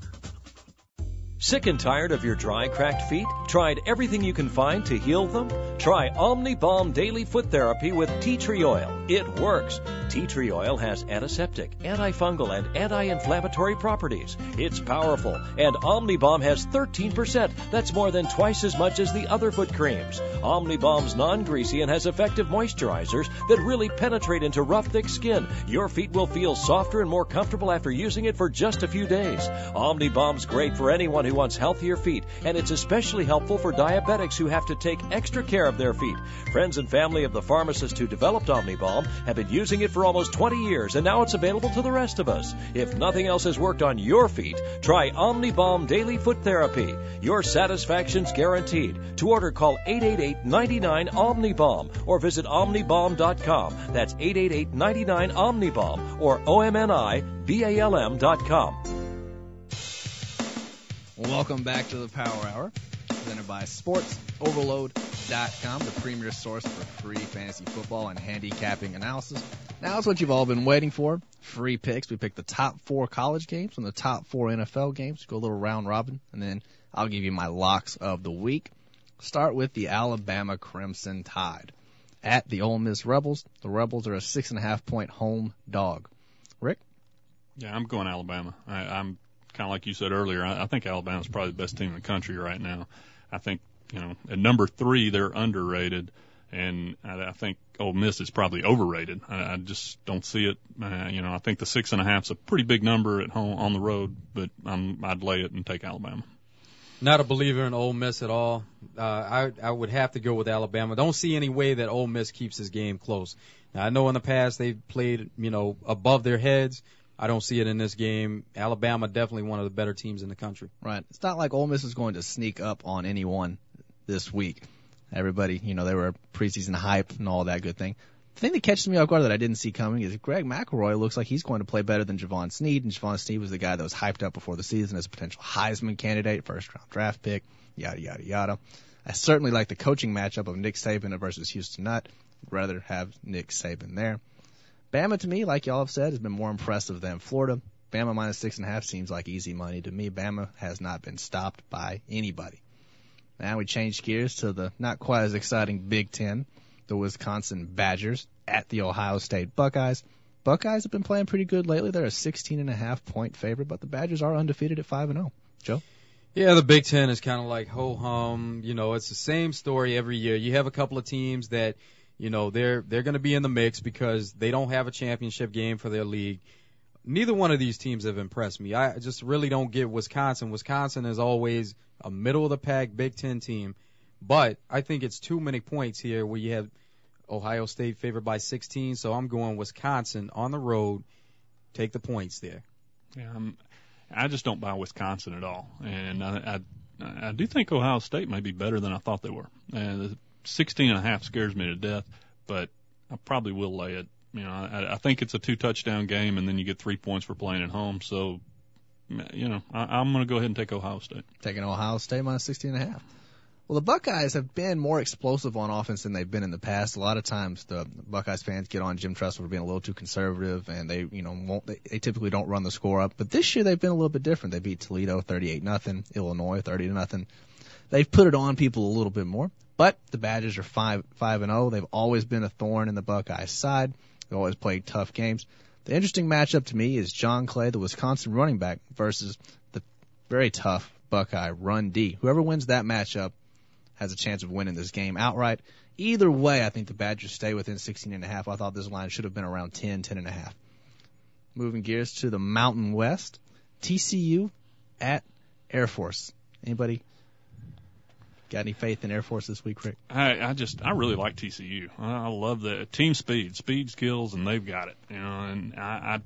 [SPEAKER 6] Sick and tired of your dry, cracked feet? Tried everything you can find to heal them? Try Omni Balm Daily Foot Therapy with tea tree oil. It works. Tea tree oil has antiseptic, antifungal, and anti-inflammatory properties. It's powerful, and Omni Balm has 13%. That's more than twice as much as the other foot creams. Omni Balm's non-greasy and has effective moisturizers that really penetrate into rough, thick skin. Your feet will feel softer and more comfortable after using it for just a few days. Omni Balm's great for anyone who wants healthier feet, and it's especially helpful for diabetics who have to take extra care of their feet. Friends and family of the pharmacist who developed Omni Balm have been using it for almost 20 years, and now it's available to the rest of us. If nothing else has worked on your feet, try Omni Balm Daily Foot Therapy. Your satisfaction's guaranteed. To order, call 888-99-OMNI-BALM or visit omnibalm.com. That's 888-99-OMNI-BALM or OMNIBALM.com.
[SPEAKER 2] Welcome back to the Power Hour, presented by SportsOverload.com, the premier source for free fantasy football and handicapping analysis. Now it's what you've all been waiting for, free picks. We pick the top 4 college games from the top 4 NFL games, go a little round robin, and then I'll give you my locks of the week. Start with the Alabama Crimson Tide at the Ole Miss Rebels. The Rebels are a 6.5-point home dog. Rick?
[SPEAKER 3] Yeah, I'm going Alabama. I'm kind of like you said earlier. I think Alabama's probably the best team in the country right now. I think, at number 3, they're underrated, and I think Ole Miss is probably overrated. I just don't see it. I think the 6.5 is a pretty big number at home on the road, but I'd lay it and take Alabama.
[SPEAKER 4] Not a believer in Ole Miss at all. I would have to go with Alabama. Don't see any way that Ole Miss keeps this game close. Now, I know in the past they've played, above their heads. I don't see it in this game. Alabama definitely one of the better teams in the country.
[SPEAKER 2] Right. It's not like Ole Miss is going to sneak up on anyone this week. Everybody, they were preseason hype and all that good thing. The thing that catches me off guard that I didn't see coming is Greg McElroy looks like he's going to play better than Javon Sneed, and Javon Sneed was the guy that was hyped up before the season as a potential Heisman candidate, first-round draft pick, yada, yada, yada. I certainly like the coaching matchup of Nick Saban versus Houston Nutt. I'd rather have Nick Saban there. Bama, to me, like y'all have said, has been more impressive than Florida. Bama minus 6.5 seems like easy money to me. Bama has not been stopped by anybody. Now we change gears to the not quite as exciting Big Ten, the Wisconsin Badgers at the Ohio State Buckeyes. Buckeyes have been playing pretty good lately. They're a 16.5-point favorite, but the Badgers are undefeated at 5-0. Joe?
[SPEAKER 4] Yeah, the Big Ten is kind of like ho-hum. It's the same story every year. You have a couple of teams that they're going to be in the mix because they don't have a championship game for their league. Neither one of these teams have impressed me. I just really don't get Wisconsin. Wisconsin is always a middle-of-the-pack Big Ten team, but I think it's too many points here where you have Ohio State favored by 16, so I'm going Wisconsin on the road. Take the points there.
[SPEAKER 3] Yeah, I just don't buy Wisconsin at all, and I do think Ohio State may be better than I thought they were. 16.5 scares me to death, but I probably will lay it. You know, I think it's a 2-touchdown game, and then you get 3 points for playing at home. So, you know, I'm going to go ahead and take Ohio State.
[SPEAKER 2] Taking Ohio State minus 16.5. Well, the Buckeyes have been more explosive on offense than they've been in the past. A lot of times the Buckeyes fans get on Jim Tressel for being a little too conservative, and they typically don't run the score up. But this year they've been a little bit different. They beat Toledo 38-0, Illinois 30-0. They've put it on people a little bit more. But the Badgers are 5-0. They've always been a thorn in the Buckeyes' side. They've always played tough games. The interesting matchup to me is John Clay, the Wisconsin running back, versus the very tough Buckeye run D. Whoever wins that matchup has a chance of winning this game outright. Either way, I think the Badgers stay within 16.5. I thought this line should have been around 10.5. Moving gears to the Mountain West, TCU at Air Force. Anybody got any faith in Air Force this week, Rick?
[SPEAKER 3] I really like TCU. I love the team speed, skills, and they've got it. You know, and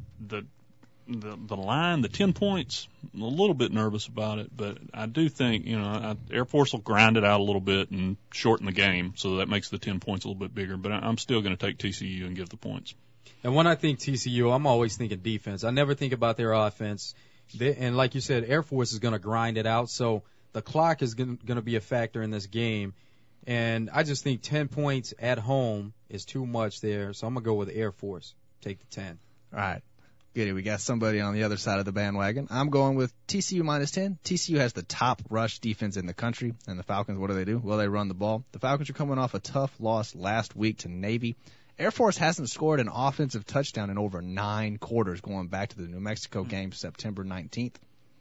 [SPEAKER 3] the line, the 10 points, I'm a little bit nervous about it, but I do think, you know, Air Force will grind it out a little bit and shorten the game, so that makes the 10 points a little bit bigger. But I'm still going to take TCU and give the points.
[SPEAKER 4] And when I think TCU, I'm always thinking defense. I never think about their offense. And like you said, Air Force is going to grind it out, so the clock is going to be a factor in this game. And I just think 10 points at home is too much there, so I'm going to go with Air Force. Take the 10.
[SPEAKER 2] All right. Good. We got somebody on the other side of the bandwagon. I'm going with TCU minus 10. TCU has the top rush defense in the country, and the Falcons, what do? Well, they run the ball. The Falcons are coming off a tough loss last week to Navy. Air Force hasn't scored an offensive touchdown in over 9 quarters, going back to the New Mexico game September 19th.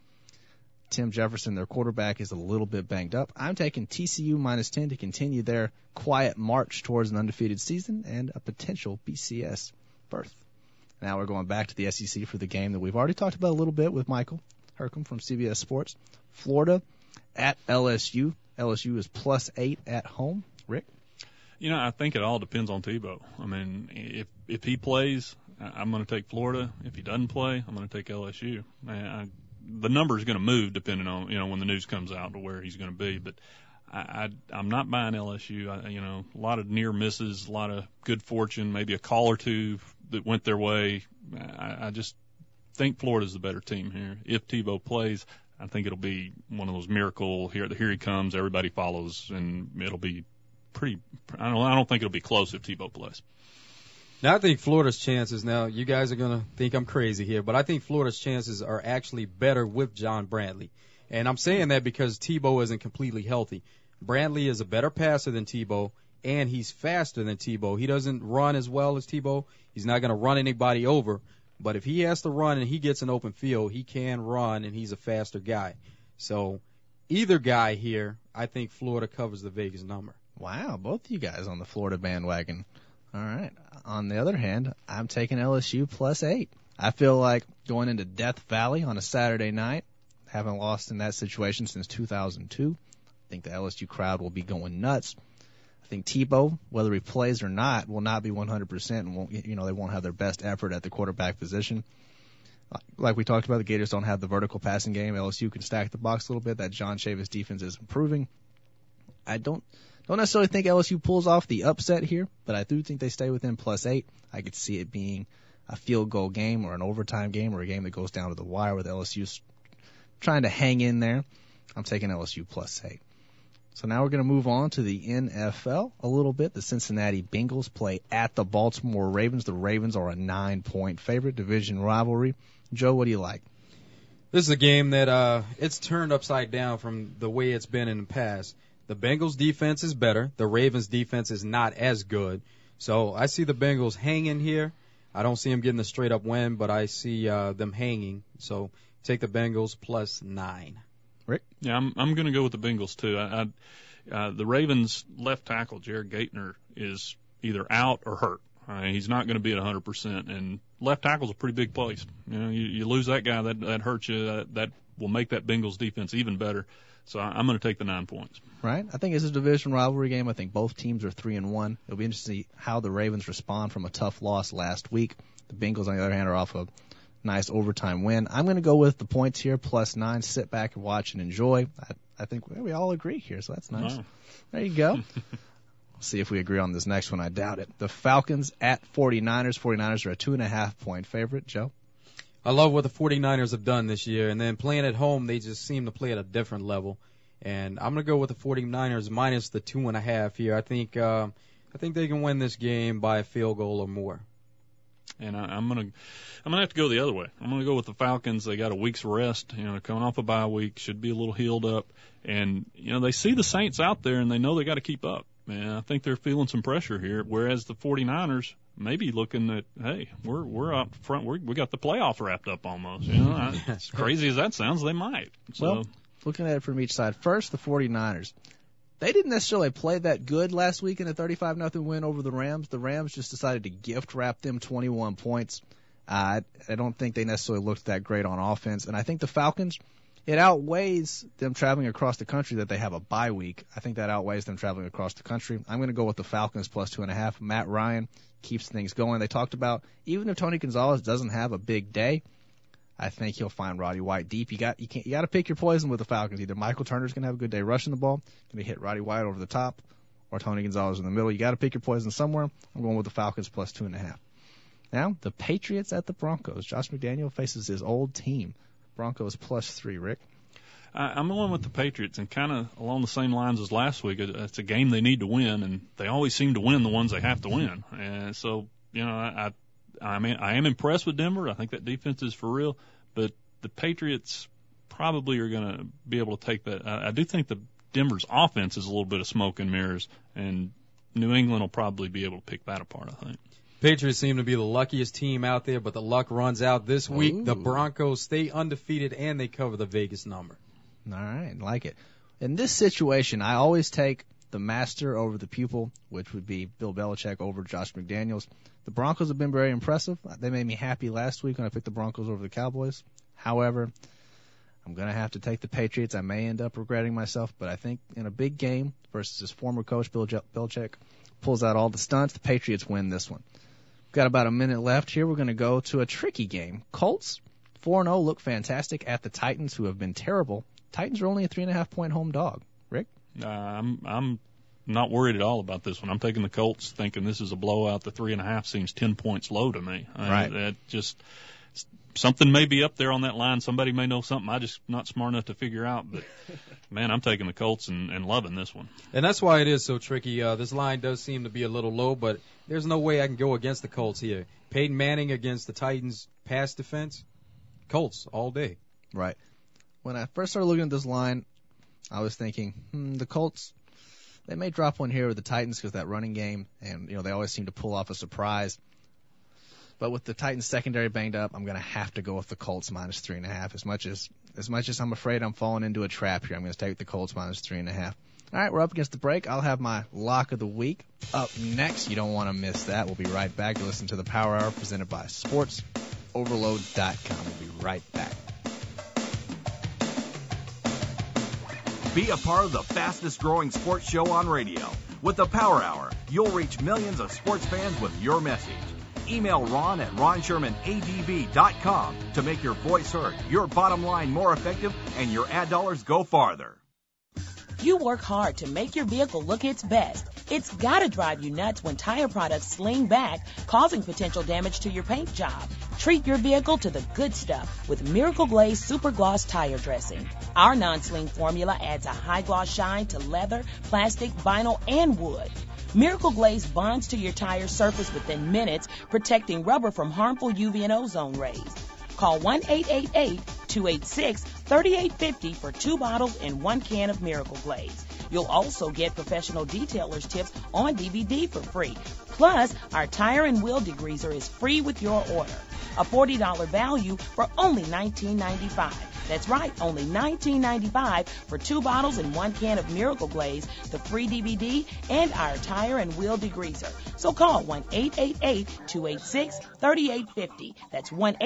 [SPEAKER 2] Tim Jefferson, their quarterback, is a little bit banged up. I'm taking TCU minus 10 to continue their quiet march towards an undefeated season and a potential BCS berth. Now we're going back to the SEC for the game that we've already talked about a little bit with Michael Hercom from CBS Sports. Florida at LSU. LSU is +8 at home. Rick?
[SPEAKER 3] You know, I think it all depends on Tebow. I mean, if he plays, I'm going to take Florida. If he doesn't play, I'm going to take LSU. The number is going to move depending on, you know, when the news comes out to where he's going to be. But I'm not buying LSU. A lot of near misses, a lot of good fortune, maybe a call or two that went their way. I just think Florida's the better team here. If Tebow plays, I think it'll be one of those miracle here he comes, everybody follows, and it'll be pretty. I don't think it'll be close if Tebow plays.
[SPEAKER 4] Now I think Florida's chances. Now you guys are gonna think I'm crazy here, but I think Florida's chances are actually better with John Brantley, and I'm saying that because Tebow isn't completely healthy. Brantley is a better passer than Tebow, and he's faster than Tebow. He doesn't run as well as Tebow. He's not going to run anybody over. But if he has to run and he gets an open field, he can run, and he's a faster guy. So either guy here, I think Florida covers the Vegas number.
[SPEAKER 2] Wow, both of you guys on the Florida bandwagon. All right. On the other hand, I'm taking LSU +8. I feel like going into Death Valley on a Saturday night, haven't lost in that situation since 2002. I think the LSU crowd will be going nuts. I think Tebow, whether he plays or not, will not be 100% and they won't have their best effort at the quarterback position. Like we talked about, the Gators don't have the vertical passing game. LSU can stack the box a little bit. That John Chavis defense is improving. I don't necessarily think LSU pulls off the upset here, but I do think they stay within +8. I could see it being a field goal game or an overtime game or a game that goes down to the wire with LSU trying to hang in there. I'm taking LSU +8. So now we're going to move on to the NFL a little bit. The Cincinnati Bengals play at the Baltimore Ravens. The Ravens are a 9-point favorite, division rivalry. Joe, what do you like?
[SPEAKER 4] This is a game that it's turned upside down from the way it's been in the past. The Bengals' defense is better. The Ravens' defense is not as good. So I see the Bengals hanging here. I don't see them getting a straight-up win, but I see them hanging. So take the Bengals +9.
[SPEAKER 2] Rick?
[SPEAKER 3] Yeah, I'm going to go with the Bengals too. The Ravens left tackle Jared Gaitner is either out or hurt. He's not going to be at 100%, and left tackle's a pretty big place. You lose that guy, that hurts you. That will make that Bengals defense even better. So I'm going to take the 9 points.
[SPEAKER 2] Right. I think it's a division rivalry game. I think both teams are 3-1. It'll be interesting to see how the Ravens respond from a tough loss last week. The Bengals, on the other hand, are off a nice overtime win. I'm going to go with the points here, +9. Sit back and watch and enjoy. I think we all agree here, so that's nice.
[SPEAKER 3] Wow.
[SPEAKER 2] There you go. See if we agree on this next one. I doubt it. The Falcons at 49ers. 49ers are a 2.5-point favorite. Joe?
[SPEAKER 4] I love what the 49ers have done this year, and then playing at home, they just seem to play at a different level. And I'm going to go with the 49ers minus the 2.5 here. I think they can win this game by a field goal or more.
[SPEAKER 3] And I'm gonna have to go the other way. I'm gonna go with the Falcons. They got a week's rest. They're coming off a bye week, should be a little healed up, and they see the Saints out there and they know they got to keep up. And I think they're feeling some pressure here. Whereas the 49ers may be looking at, hey, we're up front. We got the playoffs wrapped up almost. As crazy as that sounds, they might. So.
[SPEAKER 2] Well, looking at it from each side, first the 49ers. They didn't necessarily play that good last week in a 35-0 win over the Rams. The Rams just decided to gift wrap them 21 points. I don't think they necessarily looked that great on offense. And I think the Falcons, it outweighs them traveling across the country that they have a bye week. I think that outweighs them traveling across the country. I'm going to go with the Falcons plus 2.5. Matt Ryan keeps things going. They talked about even if Tony Gonzalez doesn't have a big day, I think he'll find Roddy White deep. You got to pick your poison with the Falcons. Either Michael Turner's going to have a good day rushing the ball, going to hit Roddy White over the top, or Tony Gonzalez in the middle. You got to pick your poison somewhere. I'm going with the Falcons plus 2.5. Now, the Patriots at the Broncos. Josh McDaniel faces his old team. Broncos plus 3, Rick.
[SPEAKER 3] I'm going with the Patriots, and kind of along the same lines as last week. It's a game they need to win, and they always seem to win the ones they have to win. And so, I am impressed with Denver. I think that defense is for real, but the Patriots probably are going to be able to take that. I do think the Denver's offense is a little bit of smoke and mirrors, and New England will probably be able to pick that apart, I think.
[SPEAKER 4] Patriots seem to be the luckiest team out there, but the luck runs out this week.
[SPEAKER 2] Ooh.
[SPEAKER 4] The Broncos stay undefeated, and they cover the Vegas number.
[SPEAKER 2] All right, like it. In this situation, I always take the master over the pupil, which would be Bill Belichick over Josh McDaniels. The Broncos have been very impressive. They made me happy last week when I picked the Broncos over the Cowboys. However, I'm going to have to take the Patriots. I may end up regretting myself, but I think in a big game versus his former coach, Bill Belichick, pulls out all the stunts. The Patriots win this one. We've got about a minute left here. We're going to go to a tricky game. Colts, 4-0, look fantastic at the Titans, who have been terrible. Titans are only a 3.5-point home dog. Rick?
[SPEAKER 3] I'm not worried at all about this one. I'm taking the Colts, thinking this is a blowout. The 3.5 seems 10 points low to me.
[SPEAKER 2] Right.
[SPEAKER 3] That just something may be up there on that line. Somebody may know something I just not smart enough to figure out. But man, I'm taking the Colts and loving this one.
[SPEAKER 4] And that's why it is so tricky. This line does seem to be a little low, but there's no way I can go against the Colts here. Peyton Manning against the Titans pass defense, Colts all day.
[SPEAKER 2] Right. When I first started looking at this line, I was thinking, the Colts, they may drop one here with the Titans because that running game, and they always seem to pull off a surprise. But with the Titans secondary banged up, I'm going to have to go with the Colts minus 3.5. As much as I'm afraid I'm falling into a trap here, I'm going to take the Colts minus 3.5. All right, we're up against the break. I'll have my lock of the week up next. You don't want to miss that. We'll be right back to listen to the Power Hour presented by SportsOverload.com. We'll be right back.
[SPEAKER 7] Be a part of the fastest growing sports show on radio. With the Power Hour, you'll reach millions of sports fans with your message. Email Ron at RonShermanADV.com to make your voice heard, your bottom line more effective, and your ad dollars go farther.
[SPEAKER 5] You work hard to make your vehicle look its best. It's gotta drive you nuts when tire products sling back, causing potential damage to your paint job. Treat your vehicle to the good stuff with Miracle Glaze Super Gloss Tire Dressing. Our non-sling formula adds a high gloss shine to leather, plastic, vinyl, and wood. Miracle Glaze bonds to your tire surface within minutes, protecting rubber from harmful UV and ozone rays. Call 1-888-286-3850 for 2 bottles and 1 can of Miracle Glaze. You'll also get professional detailers' tips on DVD for free. Plus, our tire and wheel degreaser is free with your order. A $40 value for only $19.95. That's right, only $19.95 for 2 bottles and 1 can of Miracle Glaze, the free DVD, and our tire and wheel degreaser. So call 1-888-286-3850. That's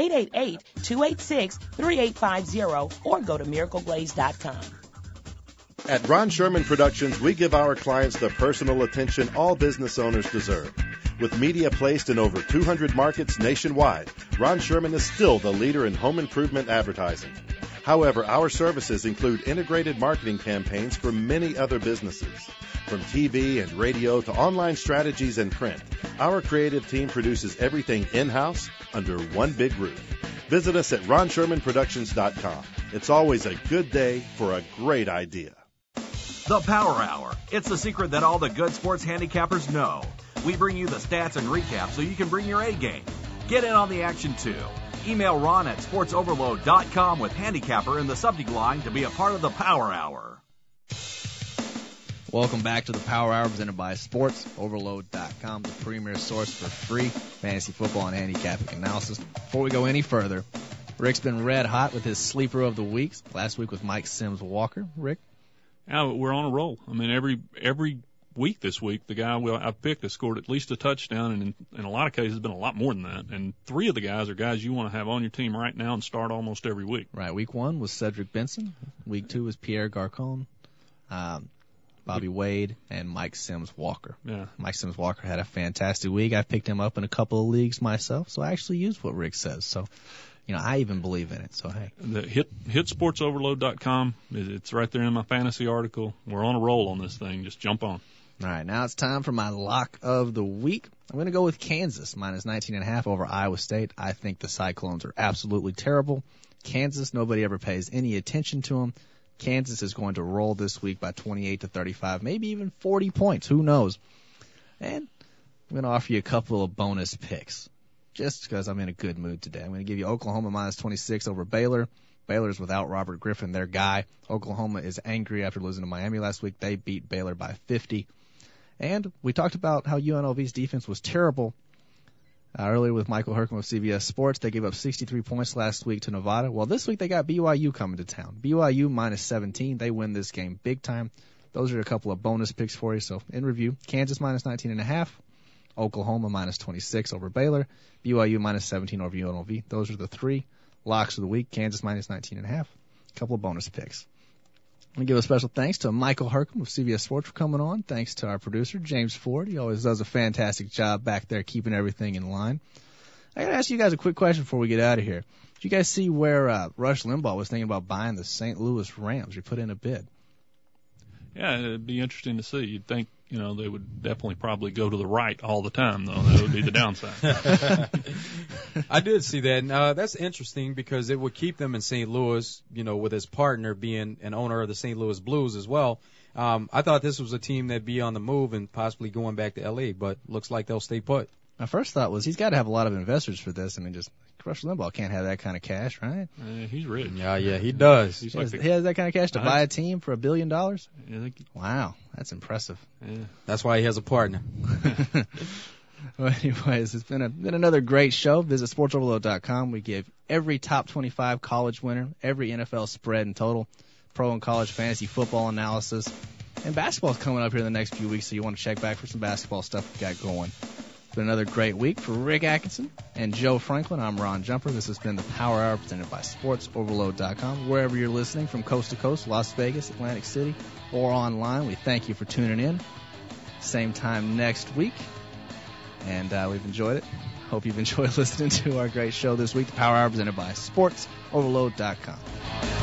[SPEAKER 5] 1-888-286-3850 or go to miracleglaze.com.
[SPEAKER 8] At Ron Sherman Productions, we give our clients the personal attention all business owners deserve. With media placed in over 200 markets nationwide, Ron Sherman is still the leader in home improvement advertising. However, our services include integrated marketing campaigns for many other businesses. From TV and radio to online strategies and print, our creative team produces everything in-house under one big roof. Visit us at RonShermanProductions.com. It's always a good day for a great idea.
[SPEAKER 7] The Power Hour. It's the secret that all the good sports handicappers know. We bring you the stats and recap so you can bring your A game. Get in on the action too. Email Ron at sportsoverload.com with handicapper in the subject line to be a part of the Power Hour.
[SPEAKER 2] Welcome back to the Power Hour presented by SportsOverload.com, the premier source for free fantasy football and handicapping analysis. Before we go any further, Rick's been red hot with his sleeper of the week. Last week with Mike Sims Walker. Rick?
[SPEAKER 3] Yeah, we're on a roll. I mean, every week this week, the guy I've picked has scored at least a touchdown, and in a lot of cases, been a lot more than that. And 3 of the guys are guys you want to have on your team right now and start almost every week.
[SPEAKER 2] Right. Week 1 was Cedric Benson. Week 2 was Pierre Garcon, Bobby Wade, and Mike Sims Walker.
[SPEAKER 3] Yeah.
[SPEAKER 2] Mike Sims Walker had a fantastic week. I picked him up in a couple of leagues myself, so I actually used what Rick says. So, I even believe in it. So, hey.
[SPEAKER 3] Hit SportsOverload.com. It's right there in my fantasy article. We're on a roll on this thing. Just jump on.
[SPEAKER 2] All right, now it's time for my lock of the week. I'm going to go with Kansas, minus 19.5 over Iowa State. I think the Cyclones are absolutely terrible. Kansas, nobody ever pays any attention to them. Kansas is going to roll this week by 28-35, maybe even 40 points. Who knows? And I'm going to offer you a couple of bonus picks, just because I'm in a good mood today. I'm going to give you Oklahoma minus 26 over Baylor. Baylor's without Robert Griffin, their guy. Oklahoma is angry after losing to Miami last week. They beat Baylor by 50. And we talked about how UNLV's defense was terrible earlier with Michael Herkman of CBS Sports. They gave up 63 points last week to Nevada. Well, this week they got BYU coming to town. BYU minus 17. They win this game big time. Those are a couple of bonus picks for you. So in review, Kansas minus 19.5, Oklahoma minus 26 over Baylor, BYU minus 17 over UNLV. Those are the 3 locks of the week. Kansas minus 19.5. A couple of bonus picks. Let me give a special thanks to Michael Herkman of CBS Sports for coming on. Thanks to our producer, James Ford. He always does a fantastic job back there keeping everything in line. I got to ask you guys a quick question before we get out of here. Did you guys see where Rush Limbaugh was thinking about buying the St. Louis Rams? He put in a bid.
[SPEAKER 3] Yeah, it'd be interesting to see. You'd think, they would definitely probably go to the right all the time, though. That would be the downside.
[SPEAKER 4] I did see that. And, that's interesting because it would keep them in St. Louis, with his partner being an owner of the St. Louis Blues as well. I thought this was a team that'd be on the move and possibly going back to L.A., but looks like they'll stay put.
[SPEAKER 2] My first thought was he's got to have a lot of investors for this. Rush Limbaugh can't have that kind of cash, right?
[SPEAKER 3] He's rich.
[SPEAKER 4] Yeah, he does.
[SPEAKER 2] He has that kind of cash to buy a team for $1 billion?
[SPEAKER 3] Yeah,
[SPEAKER 2] wow, that's impressive.
[SPEAKER 3] Yeah.
[SPEAKER 4] That's why he has a partner.
[SPEAKER 2] Well, anyways, it's been another great show. Visit SportsOverload.com. We give every top 25 college winner, every NFL spread in total, pro and college fantasy football analysis. And basketball's coming up here in the next few weeks, so you want to check back for some basketball stuff we got going. It's been another great week for Rick Atkinson and Joe Franklin. I'm Ron Jumper. This has been the Power Hour presented by SportsOverload.com. Wherever you're listening, from coast to coast, Las Vegas, Atlantic City, or online, we thank you for tuning in. Same time next week. And we've enjoyed it. Hope you've enjoyed listening to our great show this week, the Power Hour presented by SportsOverload.com.